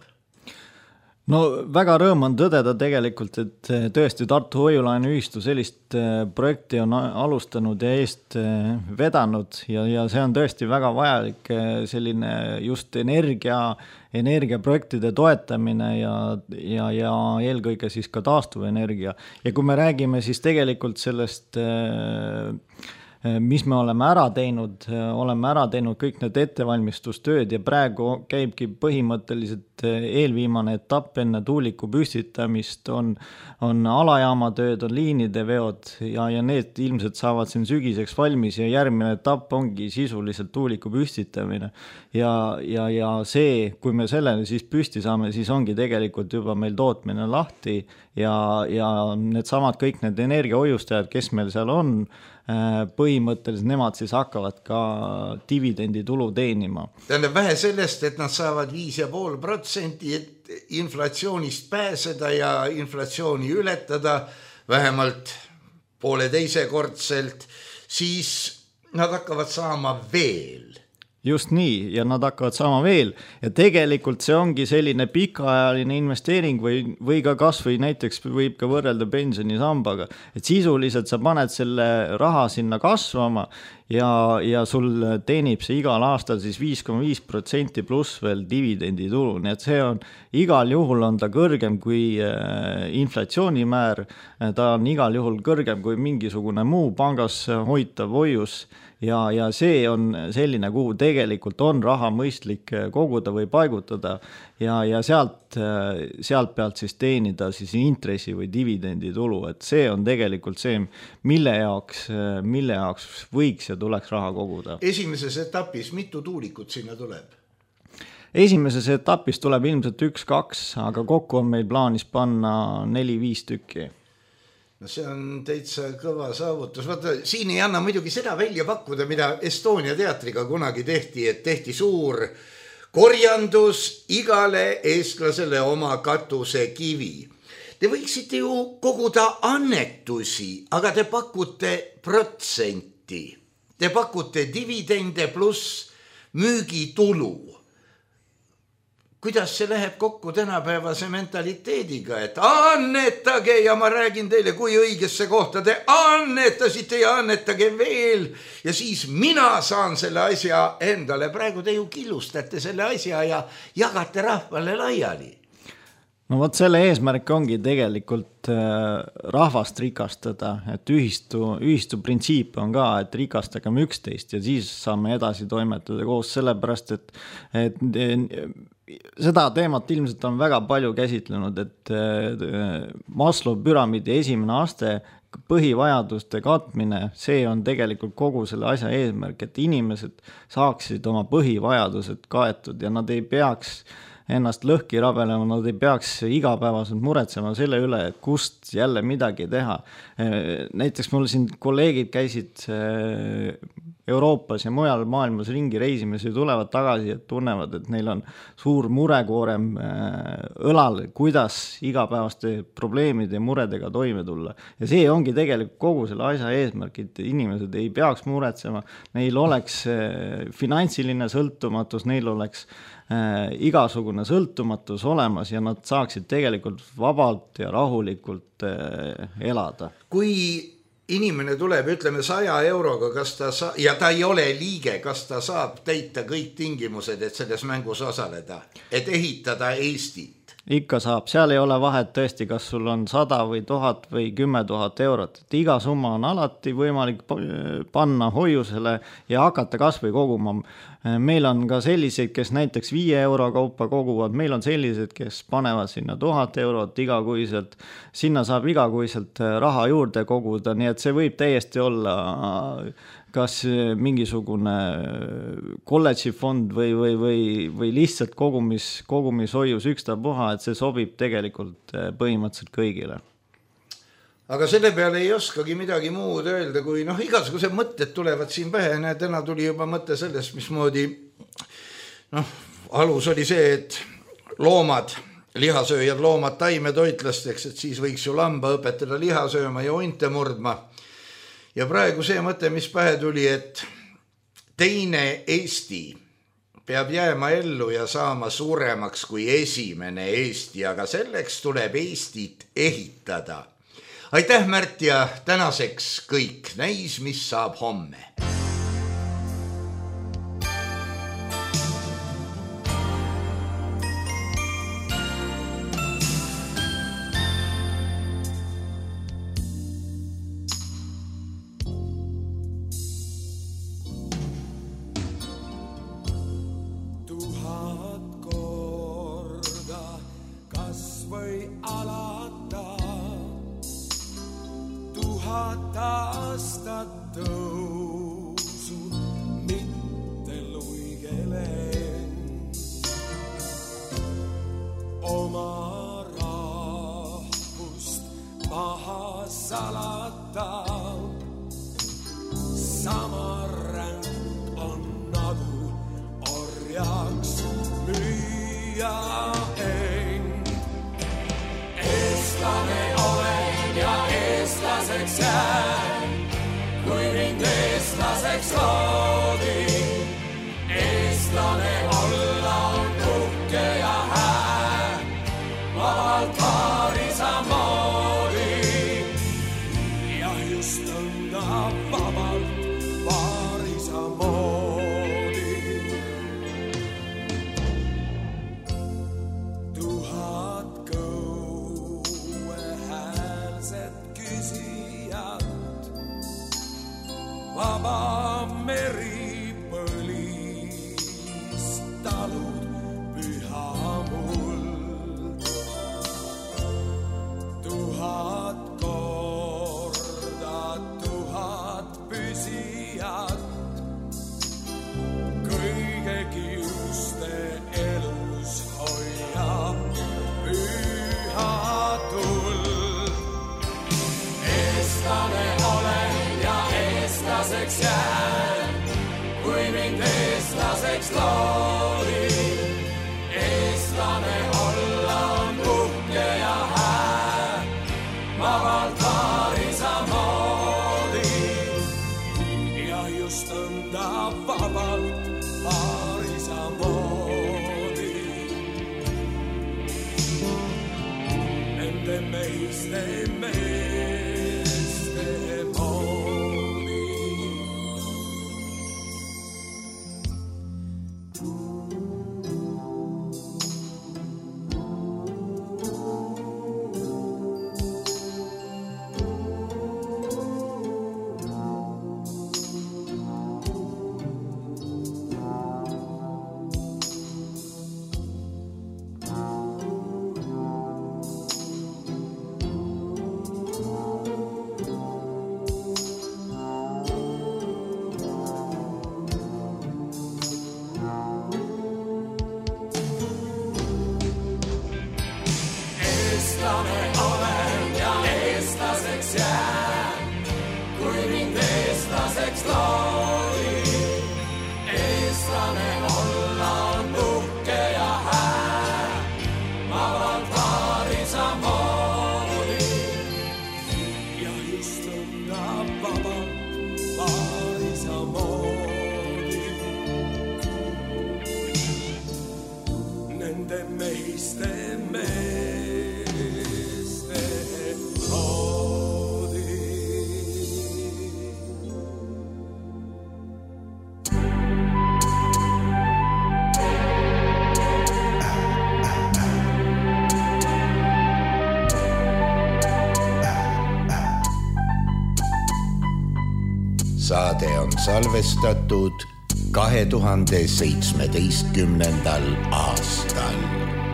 S4: No väga rõõm on tõdeda tegelikult, et tõesti Tartu hoiulaenuühistu sellist projekti on alustanud ja eest vedanud ja, ja see on tõesti väga vajalik selline just energia, energiaprojektide toetamine ja, ja, ja eelkõige siis ka taastuvenergia. Ja kui me räägime siis tegelikult sellest mis me oleme ära teinud, oleme ära teinud kõik need ettevalmistustööd ja praegu käibki põhimõtteliselt eelviimane etapp enne tuuliku püstitamist, on, on alajaamatööd, on liinide veod ja, ja need ilmselt saavad siin sügiseks valmis ja järgmine etapp ongi sisuliselt tuuliku püstitamine. Ja, ja, ja see, kui me sellele siis püsti saame, siis ongi tegelikult juba meil tootmine lahti ja, ja need samad kõik need energiahoiustajad, kes meil seal on, põhimõtteliselt nemad siis hakkavad ka dividendi tulu teenima.
S3: Tähendab vähe sellest, et nad saavad viis ja pool protsenti, et inflatsioonist pääseda ja inflatsiooni ületada vähemalt pooleteisekordselt, siis nad hakkavad saama veel.
S4: Just nii, ja nad hakkavad saama veel ja tegelikult see ongi selline pikaajaline investeering või, või ka kas või näiteks võib ka võrrelda pensionisambaga, et sisuliselt sa paned selle raha sinna kasvama ja, ja sul teenib see igal aastal siis viis koma viis protsenti pluss veel dividendi tulu, nii et see on igal juhul on ta kõrgem kui inflatsioonimäär, ta on igal juhul kõrgem kui mingisugune muu pangas hoitav hoius. Ja, ja see on selline, kuhu tegelikult on raha mõistlik koguda või paigutada ja, ja sealt, sealt pealt siis teenida siis intressi või dividendi tulu, et see on tegelikult see, mille jaoks, mille jaoks võiks ja tuleks raha koguda.
S3: Esimeses etapis mitu tuulikut sinna tuleb?
S4: Esimeses etapis tuleb ilmselt üks, kaks, aga kokku on meil plaanis panna neli, viis tükki.
S3: No see on täitsa kõva saavutus. Vaata, siin ei anna muidugi seda välja pakkuda, mida Estonia teatriga kunagi tehti, et tehti suur korjandus igale eestlasele oma katuse kivi. Te võiksite ju koguda annetusi, aga te pakute protsenti. Te pakute dividende pluss müügitulu. Kuidas see läheb kokku tänapäevase mentaliteediga, et annetage ja ma räägin teile, kui õigesse kohta te annetasite ja annetage veel ja siis mina saan selle asja endale. Praegu te ju killustate selle asja ja jagate rahvale laiali.
S4: No võt selle eesmärk ongi tegelikult rahvast rikastada, et ühistu, ühistu printsiip on ka, et rikastagem üksteist ja siis saame edasi toimetada koos sellepärast, et, et seda teemat ilmselt on väga palju käsitlenud, et Maslow püramiidi esimene aste, põhivajaduste katmine, see on tegelikult kogu selle asja eesmärk, et inimesed saaksid oma põhivajadused kaetud ja nad ei peaks ennast lõhki rabelema, nad ei peaks igapäevaselt muretsema selle üle, et kust jälle midagi teha. Näiteks mul siin kolleegid käisid Euroopas ja mujal maailmas ringi reisimas ja tulevad tagasi, et tunnevad, et neil on suur murekoorem õlal, kuidas igapäevaste probleemide ja muredega toime tulla. Ja see ongi tegelikult kogu selle asja eesmärk, et inimesed ei peaks muretsema, neil oleks finantsiline sõltumatus, neil oleks igasugune sõltumatus olemas ja nad saaksid tegelikult vabalt ja rahulikult elada.
S3: Kui inimene tuleb, ütleme saja euroga, kas ta sa- ja ta ei ole liige, kas ta saab täita kõik tingimused, et selles mängus osaleda, et ehitada Eestit?
S4: Ikka saab, seal ei ole vahet tõesti, kas sul on sada või tuhat või kümme tuhat eurot, et iga summa on alati võimalik panna hoiusele ja hakata kas või koguma. Meil on ka selliseid, kes näiteks viie euro kaupa koguvad, meil on sellised, kes panevad sinna tuhat eurot igakuiselt, sinna saab igakuiselt raha juurde koguda, nii et see võib täiesti olla kas mingisugune kolledži fond või, või, või, või lihtsalt kogumis, kogumishoius ükstapuha, et see sobib tegelikult põhimõtteliselt kõigile.
S3: Aga selle peale ei oskagi midagi muud öelda, kui noh, igasugused mõtted tulevad siin pähe. Näe, täna tuli juba mõte sellest, mismoodi noh, alus oli see, et loomad, lihasööjad loomad taimetoitlasteks, et siis võiks ju lamba õpetada lihasööma ja hunte murdma. Ja praegu see mõte, mis pähe tuli, et teine Eesti peab jääma ellu ja saama suuremaks kui esimene Eesti, aga selleks tuleb Eestit ehitada. Aitäh, Märt, ja tänaseks kõik. Näis, mis saab homme.
S5: või alata tuhat aastat tõusu, mitte luigelen oma rahvust maha salata. Sama ränk on nagu orjaks müüa end. Eestlane olen ja eestlaseks jään, kui mind eestlaseks loodi. Eestlane olla on uhke ja hää, vabalt paarisa moodi. Ja just nõnda vabalt paarisa moodi. Tuhat kõuehäälset küsijat, vaba meri põlis, talud püha muld. Tuhat korda tuhat püsijat, kõige kiuste elus hoiab püha tuld. Eestlane olen ja eestlaseks jään, kui mind eestlaseks loodi. Eestlane olla on uhke ja hää, vabalt paarisa moodi. Ja just nõnda vabalt paarisa moodi. Nende meiste meeste moodi. Eestlane olen ja eestlaseks jään, kui mind eestlaseks loodi. Eestlane olla on uhke ja hää, vabalt paarisa moodi. Ja just nõnda vabalt paarisa moodi. Nende meiste meeste moodi.
S3: Saade on salvestatud kahe tuhande seitsmeteistkümnendal aastal.